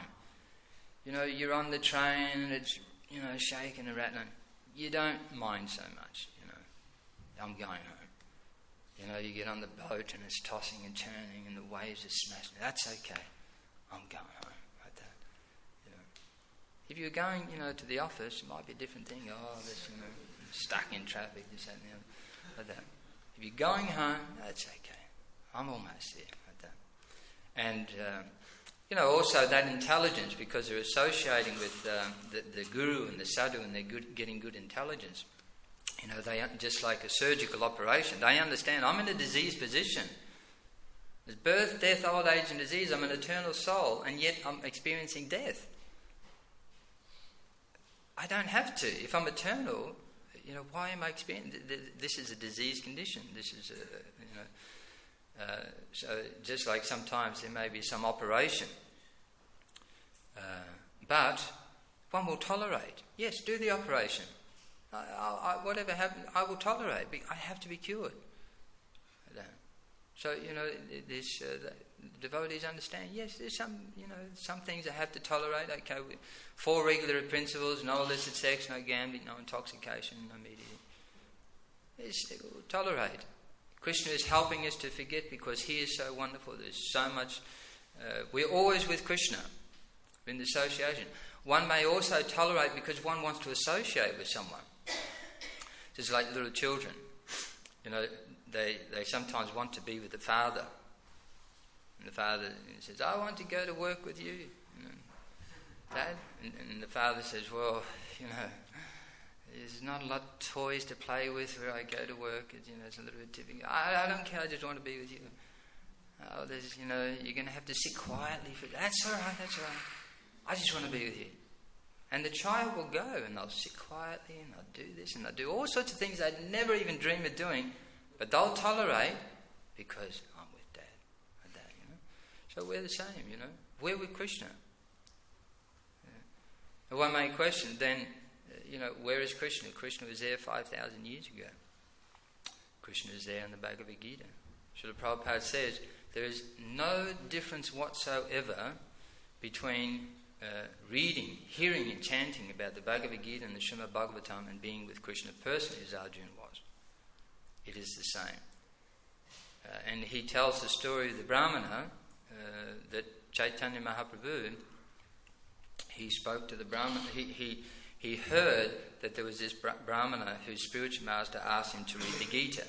You know, you're on the train and it's, you know, shaking and rattling. You don't mind so much, you know. I'm going home. You know, you get on the boat and it's tossing and turning and the waves are smashing. That's okay. I'm going home, like that. You know. If you're going, you know, to the office, it might be a different thing. Oh, this, you know, stuck in traffic, this, that, and the other, like that. If you're going home, that's okay. I'm almost there, like that. And, um, you know, also that intelligence, because they're associating with um, the, the guru and the sadhu and they're good, getting good intelligence. You know, they just like a surgical operation. They understand, I'm in a diseased position. There's birth, death, old age and disease. I'm an eternal soul, and yet I'm experiencing death. I don't have to. If I'm eternal, you know, why am I experiencing? This is a disease condition. This is a, you know... Uh, so just like sometimes there may be some operation, uh, but one will tolerate. Yes, do the operation. I, I, I, whatever happens, I will tolerate. I have to be cured. So, you know, this uh, the devotees understand. Yes, there's some, you know, some things I have to tolerate. Okay, four regular principles: no illicit sex, no gambling, no intoxication, no meat eating. Yes, we'll tolerate. Krishna is helping us to forget because he is so wonderful. There's so much. Uh, we're always with Krishna in the association. One may also tolerate because one wants to associate with someone. Just like little children. You know, they, they sometimes want to be with the father. And the father says, I want to go to work with you, you know, Dad. And, and the father says, well, you know, there's not a lot of toys to play with where I go to work. It's, you know, it's a little bit difficult. I, I don't care, I just want to be with you. Oh, there's, you know, you're going to have to sit quietly for... That's all right, that's all right. I just want to be with you. And the child will go and they'll sit quietly and they'll do this and they'll do all sorts of things they'd never even dream of doing, but they'll tolerate because I'm with Dad. And Dad, you know. So we're the same, you know. We're with Krishna. Yeah. One may question then, you know, where is Krishna? Krishna was there five thousand years ago. Krishna is there in the Bhagavad Gita. Srila Prabhupada says there is no difference whatsoever between uh, reading, hearing and chanting about the Bhagavad Gita and the Srimad Bhagavatam and being with Krishna personally as Arjuna was. It is the same. Uh, and he tells the story of the Brahmana uh, that Chaitanya Mahaprabhu, he spoke to the Brahmana, he, he, he heard that there was this Brahmana whose spiritual master asked him to read the Gita.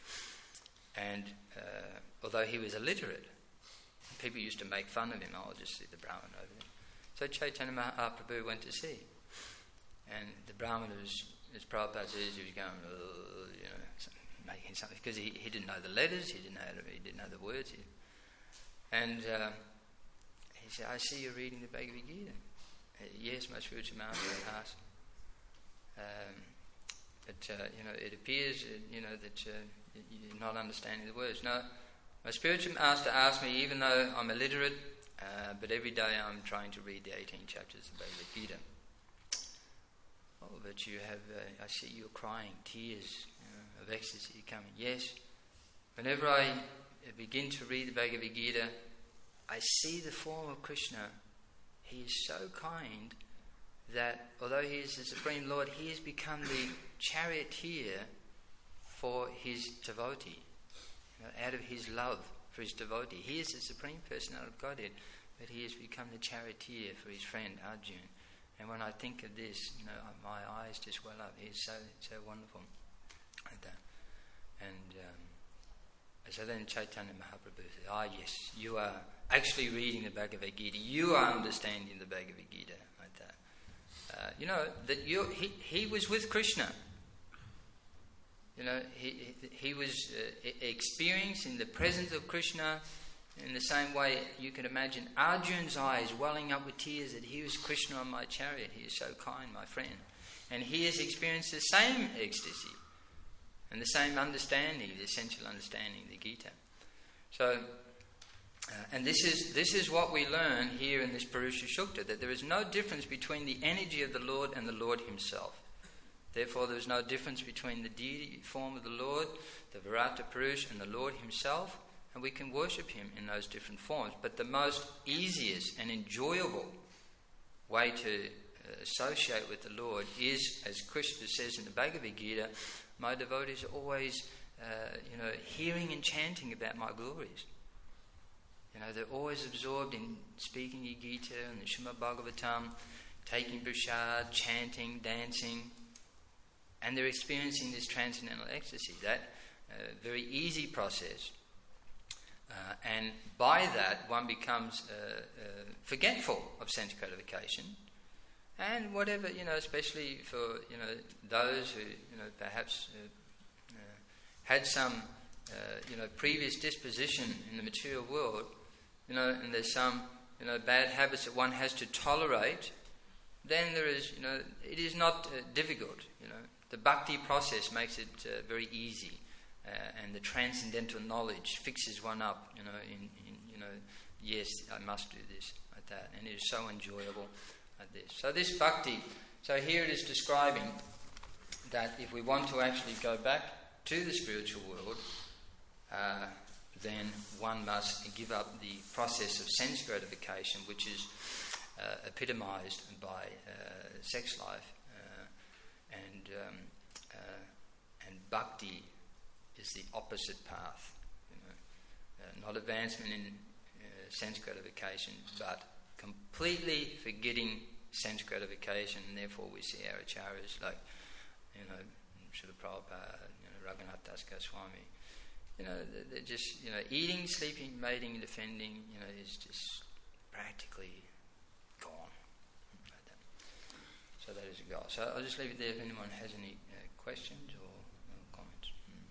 And uh, although he was illiterate, people used to make fun of him. Oh, I'll just see the Brahmana over there. So Chaitanya Mahaprabhu went to see. And the Brahmana was, as Prabhupada says, he was going, uh, you know, making something, because he, he didn't know the letters, he didn't know, he didn't know the words. He, and uh, he said, I see you're reading the Bhagavad Gita. Uh, yes, my spiritual master asked. Um, but, uh, you know, it appears, uh, you know, that uh, you're not understanding the words. No, my spiritual master asked me, even though I'm illiterate, uh, but every day I'm trying to read the eighteen chapters of the Bhagavad Gita. Oh, but you have, uh, I see you're crying, tears you know, of ecstasy coming. Yes, whenever I begin to read the Bhagavad Gita, I see the form of Krishna. He is so kind that although he is the Supreme Lord, he has become the charioteer for his devotee, you know, out of his love for his devotee. He is the Supreme Personality of Godhead, but he has become the charioteer for his friend Arjuna. And when I think of this, you know, my eyes just well up. He is so so wonderful. Like that. And um, so then Chaitanya Mahaprabhu said, ah yes, you are actually reading the Bhagavad Gita. You are understanding the Bhagavad Gita. Like that. Uh, you know, that you he, he was with Krishna. You know, he he was uh, experiencing the presence of Krishna in the same way you can imagine Arjuna's eyes welling up with tears that he was Krishna on my chariot. He is so kind, my friend. And he has experienced the same ecstasy and the same understanding, the essential understanding of the Gita. So, uh, and this is this is what we learn here in this Purusha Sukta, that there is no difference between the energy of the Lord and the Lord himself. Therefore, there is no difference between the deity form of the Lord, the Virata Purush, and the Lord himself, and we can worship him in those different forms. But the most easiest and enjoyable way to uh, associate with the Lord is, as Krishna says in the Bhagavad Gita, my devotees are always, uh, you know, hearing and chanting about my glories. You know, they're always absorbed in speaking the Gita and the Srimad Bhagavatam, taking prasad, chanting, dancing. And they're experiencing this transcendental ecstasy, that uh, very easy process. Uh, and by that, one becomes uh, uh, forgetful of sense gratification. And whatever, you know, especially for, you know, those who, you know, perhaps uh, uh, had some, uh, you know, previous disposition in the material world, you know, and there's some, you know, bad habits that one has to tolerate, then there is, you know, it is not uh, difficult, you know. The bhakti process makes it uh, very easy, uh, and the transcendental knowledge fixes one up, you know, in, in, you know, yes, I must do this, like that, and it is so enjoyable like this. So this bhakti, so here it is describing that if we want to actually go back to the spiritual world, uh, then one must give up the process of sense gratification, which is uh, epitomized by uh, sex life. And um, uh, and bhakti is the opposite path, you know, uh, not advancement in uh, sense gratification, but completely forgetting sense gratification. And therefore, we see our acharyas like, you know, Srila Prabhupada, you know, Raghunath Das Goswami, you know, they're, they're just, you know, eating, sleeping, mating, defending, you know, is just practically gone. Like that. So that is a goal. So I'll just leave it there if anyone has any uh, questions or uh, comments. Mm.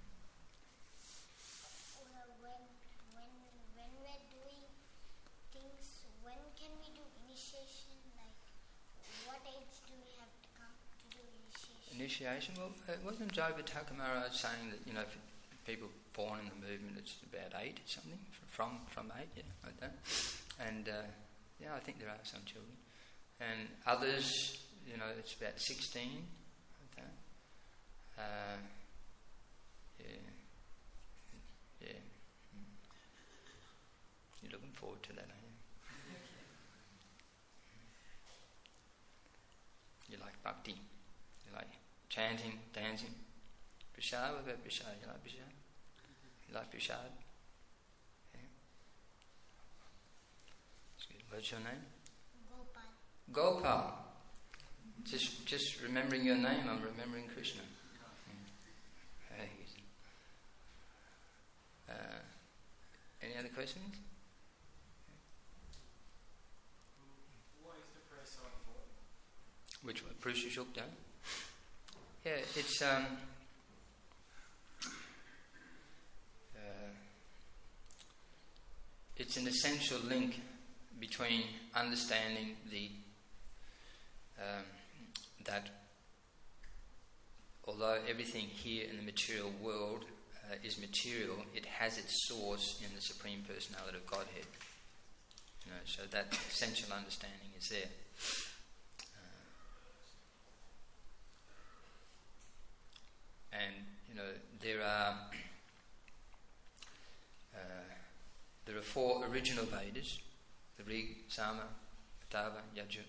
Well, when, when, when we're doing things, when can we do initiation? Like, what age do we have to come to do initiation? Initiation? Well, uh, wasn't Joba Takamara saying that, you know, for people born in the movement, it's about eight or something? From from eight, yeah, like that. And, uh, yeah, I think there are some children. And others, you know, it's about sixteen, like that. Uh, yeah. Yeah. Mm. You're looking forward to that, aren't you? You like bhakti. You like chanting, dancing. Prasad, what about prasad? You like prasad? You like prasad? Yeah. What's your name? Gopal. Gopal. Just just remembering your name, I'm remembering Krishna. Very good. Uh, any other questions? Why is the prayer so important? Which one? Purusha Sukta? Yeah, it's um, uh, it's an essential link between understanding the um, that although everything here in the material world uh, is material, it has its source in the Supreme Personality of Godhead. You know, so that essential understanding is there. And, you know, there are uh, there are four original Vedas, the Rig, Sama, Atharva, Yajur,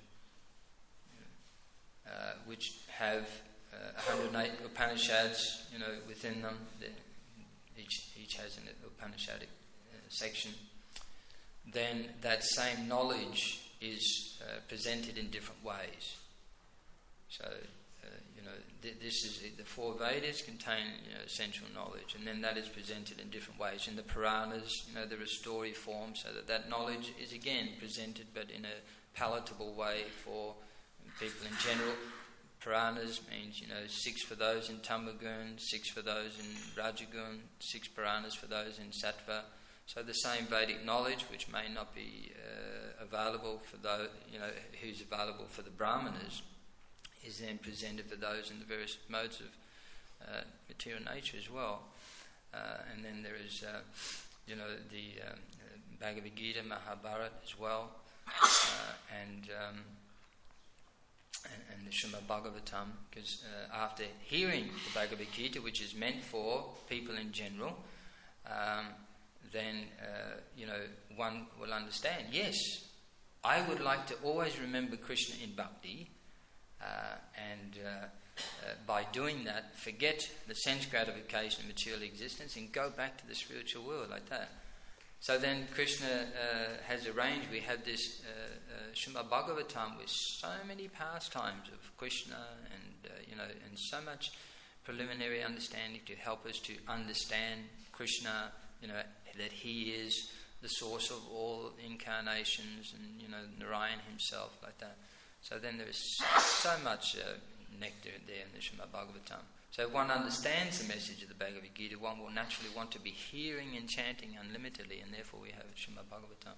uh, which have uh, one hundred eight Upanishads, you know, within them. They're, each each has an Upanishadic uh, section. Then that same knowledge is uh, presented in different ways. So, uh, you know, th- this is the four Vedas contain, you know, essential knowledge, and then that is presented in different ways. In the Puranas, you know, there are story forms, so that that knowledge is again presented, but in a palatable way for people in general. Puranas means, you know, six for those in Tamagun, six for those in Rajagun, six Puranas for those in Sattva. So the same Vedic knowledge, which may not be uh, available for those, you know, who's available for the Brahmanas, is then presented for those in the various modes of uh, material nature as well. Uh, and then there is, uh, you know, the um, Bhagavad Gita, Mahabharata as well, uh, and, um, and and the Srimad Bhagavatam. Because uh, after hearing the Bhagavad Gita, which is meant for people in general, um, then, uh, you know, one will understand, yes, I would like to always remember Krishna in bhakti, uh, and uh, uh, by doing that, forget the sense gratification of material existence and go back to the spiritual world like that. So then Krishna uh, has arranged, we have this uh, uh, Srimad Bhagavatam with so many pastimes of Krishna and, uh, you know, and so much preliminary understanding to help us to understand Krishna, you know, that he is the source of all incarnations, and, you know, Narayan himself, like that. So then there is so much uh, nectar there in the Srimad Bhagavatam. So if one understands the message of the Bhagavad Gita, one will naturally want to be hearing and chanting unlimitedly, and therefore we have Srimad Bhagavatam.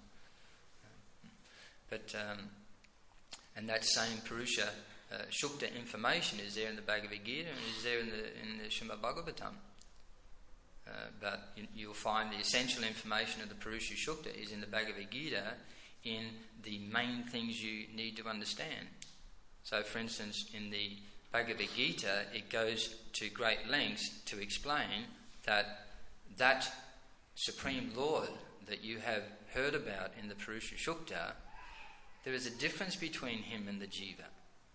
But um, and that same Purusha uh, Sukta information is there in the Bhagavad Gita and is there in the in the Srimad Bhagavatam. Uh, but you, you'll find the essential information of the Purusha Sukta is in the Bhagavad Gita, in the main things you need to understand. So, for instance, in the Bhagavad Gita, it goes to great lengths to explain that that Supreme Lord that you have heard about in the Purusha Sukta, there is a difference between him and the Jiva.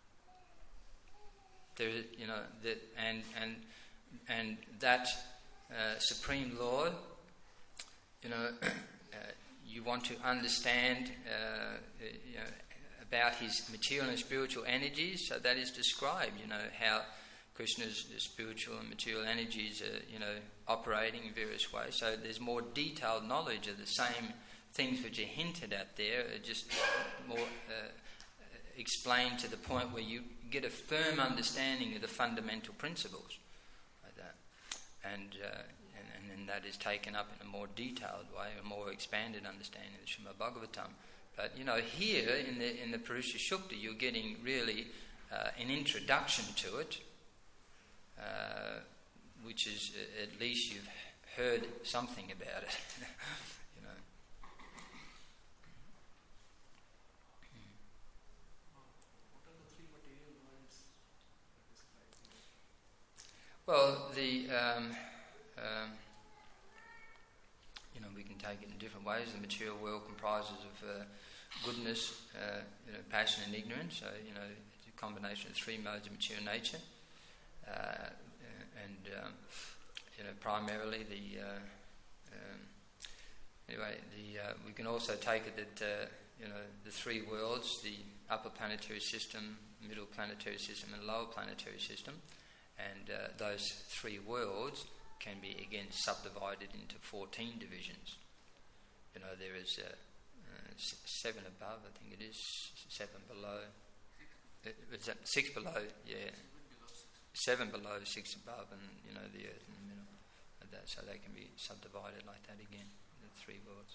There, you know, that and and and that uh, Supreme Lord, you know, uh, you want to understand, uh, you know, about his material and spiritual energies. So that is described, you know, how, Krishna's spiritual and material energies are, you know, operating in various ways. So there's more detailed knowledge of the same things which are hinted at there, are just more uh, explained to the point where you get a firm understanding of the fundamental principles, like that, and uh, and, and then that is taken up in a more detailed way, a more expanded understanding of the Srimad Bhagavatam. But you know, here in the in the Purusha Sukta, you're getting really uh, an introduction to it, uh, which is uh, at least you've heard something about it. You know. What are the three material worlds described? Well, the um, um, you know, we can take it in different ways. The material world comprises of uh, goodness, uh, you know, passion and ignorance. So, you know, it's a combination of three modes of material nature. Uh, and, um, you know, primarily the... Uh, um, anyway, the uh, we can also take it that, uh, you know, the three worlds, the upper planetary system, middle planetary system and lower planetary system, and uh, those three worlds can be again subdivided into fourteen divisions. You know, there is uh, uh, seven above, I think it is, seven below. Uh, is that six below? Yeah, seven below, six above, and you know the earth in the middle. Like that, so they can be subdivided like that again, the three worlds.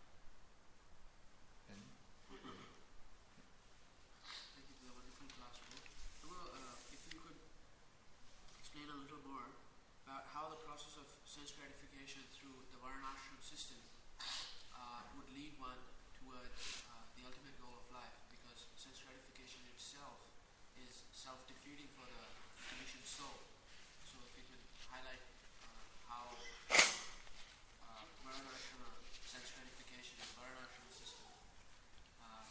And Thank you for the wonderful class. Well, uh, if you could explain a little more about how the process of sense gratification through the Varnashram system uh, would lead one towards uh, the ultimate goal of life, because sense gratification itself is self-defeating for the conditioned soul. So if you could highlight uh, how uh, Varnashrama sense gratification and Varnashram system uh,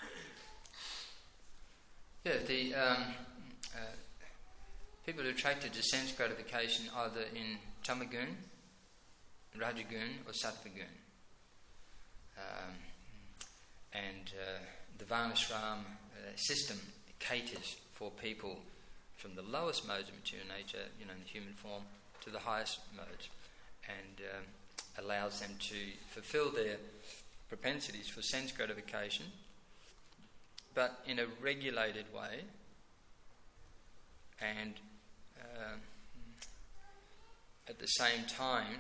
yeah, the um, uh, people are attracted to sense gratification either in Tamagun, Rajagun or Sattvagun. Um, and uh, the Varnashram uh, system caters for people from the lowest modes of material nature, you know, in the human form, to the highest modes, and um, allows them to fulfill their propensities for sense gratification, but in a regulated way, and uh, at the same time,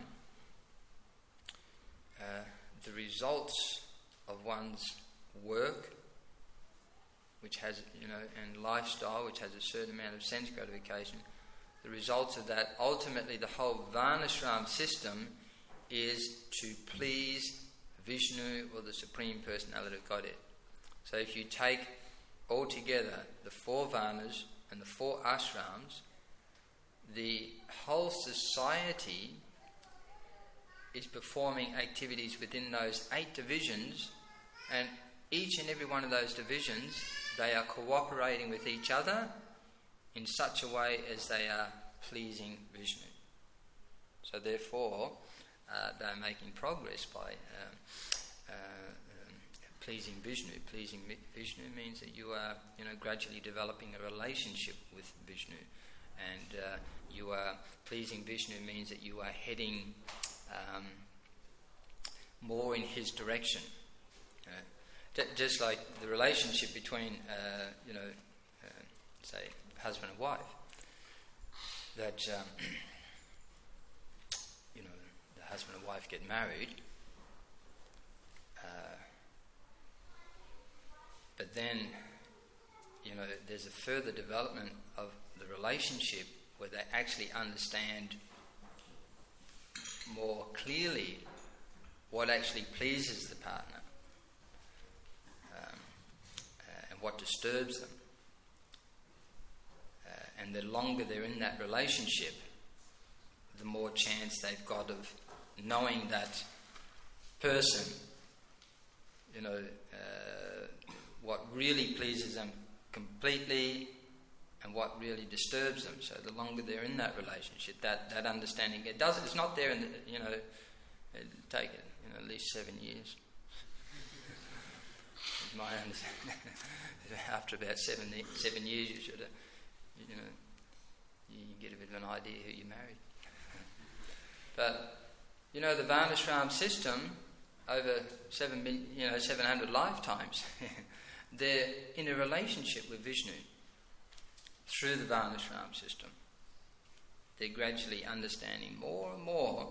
uh, the results of one's work, which has, you know, and lifestyle, which has a certain amount of sense gratification, the results of that, ultimately the whole Varnashram system is to please Vishnu, or the Supreme Personality of Godhead. So if you take altogether the four Varnas and the four ashrams, the whole society is performing activities within those eight divisions, and each and every one of those divisions, they are cooperating with each other in such a way as they are pleasing Vishnu. So therefore, uh, they are making progress by um, uh, um, pleasing Vishnu. Pleasing Vishnu means that you are, you know, gradually developing a relationship with Vishnu, and uh, you are pleasing Vishnu means that you are heading um, more in his direction. You know? D- just like the relationship between, uh, you know, uh, say, husband and wife, that, um, you know, the husband and wife get married, uh, but then, you know, there's a further development of the relationship where they actually understand more clearly what actually pleases the partner, um, uh, and what disturbs them. Uh, and the longer they're in that relationship, the more chance they've got of knowing that person, you know, uh, what really pleases them completely and what really disturbs them. So the longer they're in that relationship, that, that understanding, it does, it's not there in the, you know, it'll take it, you know, at least seven years. My understanding. After about seven seven years, you should, uh, you know, bit of an idea who you married. But, you know, the Varnashram system, over seven, million, you know, seven hundred lifetimes, they're in a relationship with Vishnu through the Varnashram system. They're gradually understanding more and more.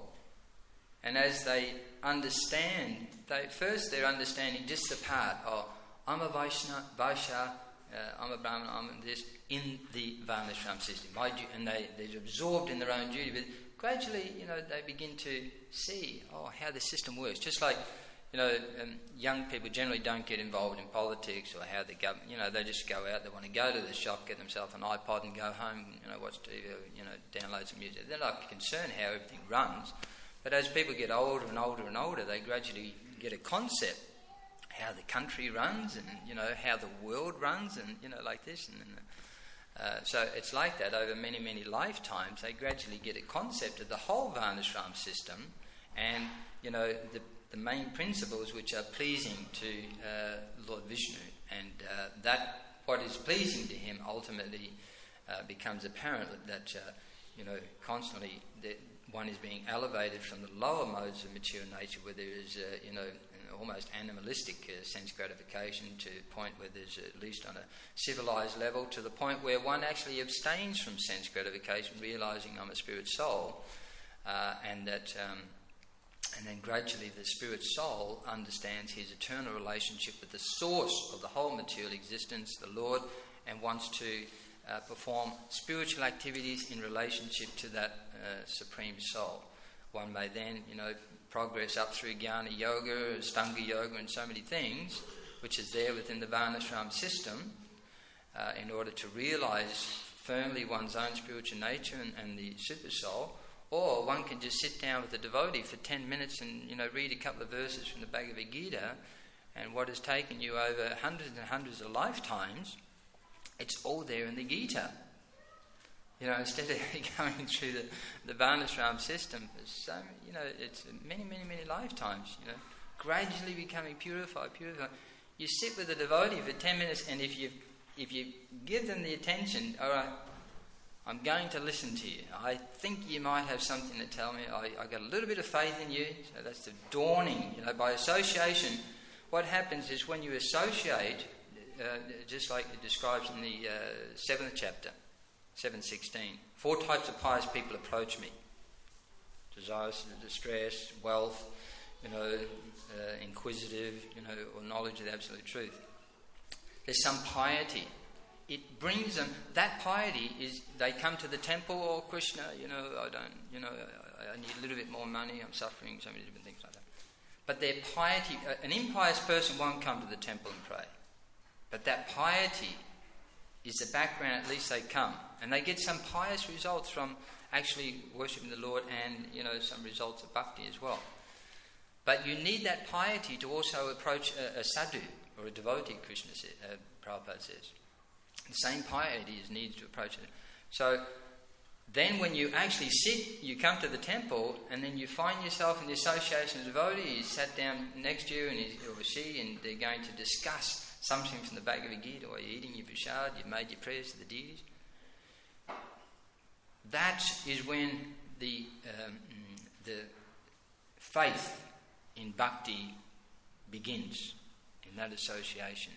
And as they understand, they first they're understanding just the part of, I'm a Vaishna, Vaishya, uh, I'm a Brahman, I'm this, in the Varnashram system. My du- and they, they're absorbed in their own duty. But gradually, you know, they begin to see, oh, how the system works. Just like, you know, um, young people generally don't get involved in politics or how the government, you know, they just go out, they want to go to the shop, get themselves an iPod and go home, you know, watch T V, or, you know, download some music. They're not concerned how everything runs. But as people get older and older and older, they gradually get a concept how the country runs and, you know, how the world runs and, you know, like this. And, and uh, so it's like that over many, many lifetimes. They gradually get a concept of the whole Varnashram system and, you know, the, the main principles which are pleasing to uh, Lord Vishnu. And uh, that, what is pleasing to him ultimately uh, becomes apparent that, uh, you know, constantly the, one is being elevated from the lower modes of mature nature where there is, uh, you know, almost animalistic uh, sense gratification to a point where there's, uh, at least on a civilized level, to the point where one actually abstains from sense gratification, realizing I'm a spirit soul, uh, and that, um, and then gradually the spirit soul understands his eternal relationship with the source of the whole material existence, the Lord, and wants to uh, perform spiritual activities in relationship to that uh, supreme soul. One may then, you know, progress up through Jnana Yoga, Stanga Yoga, and so many things, which is there within the Varnashram system, uh, in order to realise firmly one's own spiritual nature and, and the super soul. Or one can just sit down with a devotee for ten minutes and, you know, read a couple of verses from the Bhagavad Gita, and what has taken you over hundreds and hundreds of lifetimes, it's all there in the Gita. You know, instead of going through the, the Varnashram system for so, you know, it's many, many, many lifetimes, you know, gradually becoming purified, purified. You sit with a devotee for ten minutes, and if you if you give them the attention, all right, I'm going to listen to you. I think you might have something to tell me. I, I got a little bit of faith in you. So that's the dawning, you know, by association. What happens is when you associate, uh, just like it describes in the uh, seventh chapter, seven sixteen. Four types of pious people approach me. Desirous, distress, wealth, you know, uh, inquisitive, you know, or knowledge of the absolute truth. There's some piety. It brings them, that piety is, they come to the temple, or oh, Krishna, you know, I don't, you know, I, I need a little bit more money, I'm suffering, so many different things like that. But their piety, uh, an impious person won't come to the temple and pray. But that piety is the background, at least they come. And they get some pious results from actually worshipping the Lord, and, you know, some results of bhakti as well. But you need that piety to also approach a, a sadhu, or a devotee, Krishna said, uh, Prabhupada says. The same piety is needed to approach it. So then when you actually sit, you come to the temple, and then you find yourself in the association of devotees. He's sat down next to you, and he, or she, and they're going to discuss something from the Bhagavad Gita, or you're eating your prasad, you've made your prayers to the deities. That is when the um, the faith in bhakti begins, in that association.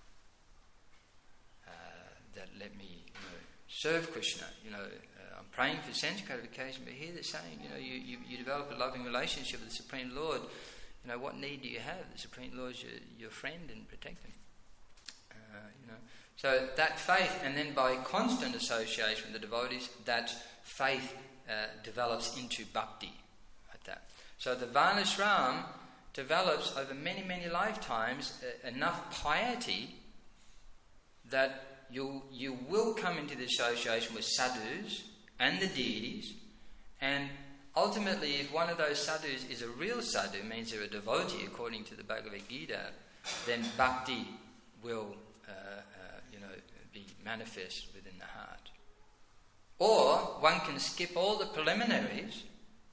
Uh, that let me, you know, serve Krishna. You know, uh, I'm praying for sense gratification, but here they're saying, you know, you, you, you develop a loving relationship with the Supreme Lord. You know, what need do you have? The Supreme Lord is your, your friend and protector. Uh, you know, so that faith, and then by constant association with the devotees, that faith uh, develops into bhakti, like that. So the Varnashram develops over many, many lifetimes uh, enough piety that you you will come into the association with sadhus and the deities, and ultimately, if one of those sadhus is a real sadhu, means they're a devotee according to the Bhagavad Gita, then bhakti will uh, uh, you know, be manifest within the heart. Or one can skip all the preliminaries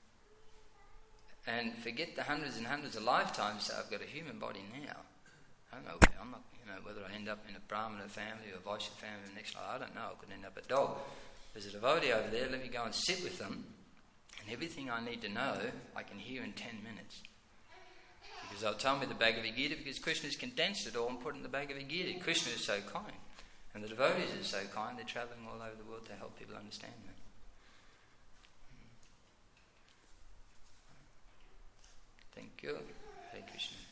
and forget the hundreds and hundreds of lifetimes. So I've got a human body now. I don't know. I'm not, you know, whether I end up in a Brahmana family or a Vaishya family next life. I don't know. I could end up a dog. There's a devotee over there, let me go and sit with them, and everything I need to know, I can hear in ten minutes. Because they'll tell me the Bhagavad Gita, because Krishna's condensed it all and put it in the Bhagavad Gita. Krishna is so kind. And the devotees are so kind, they're travelling all over the world to help people understand that. Thank you. Hare Krishna.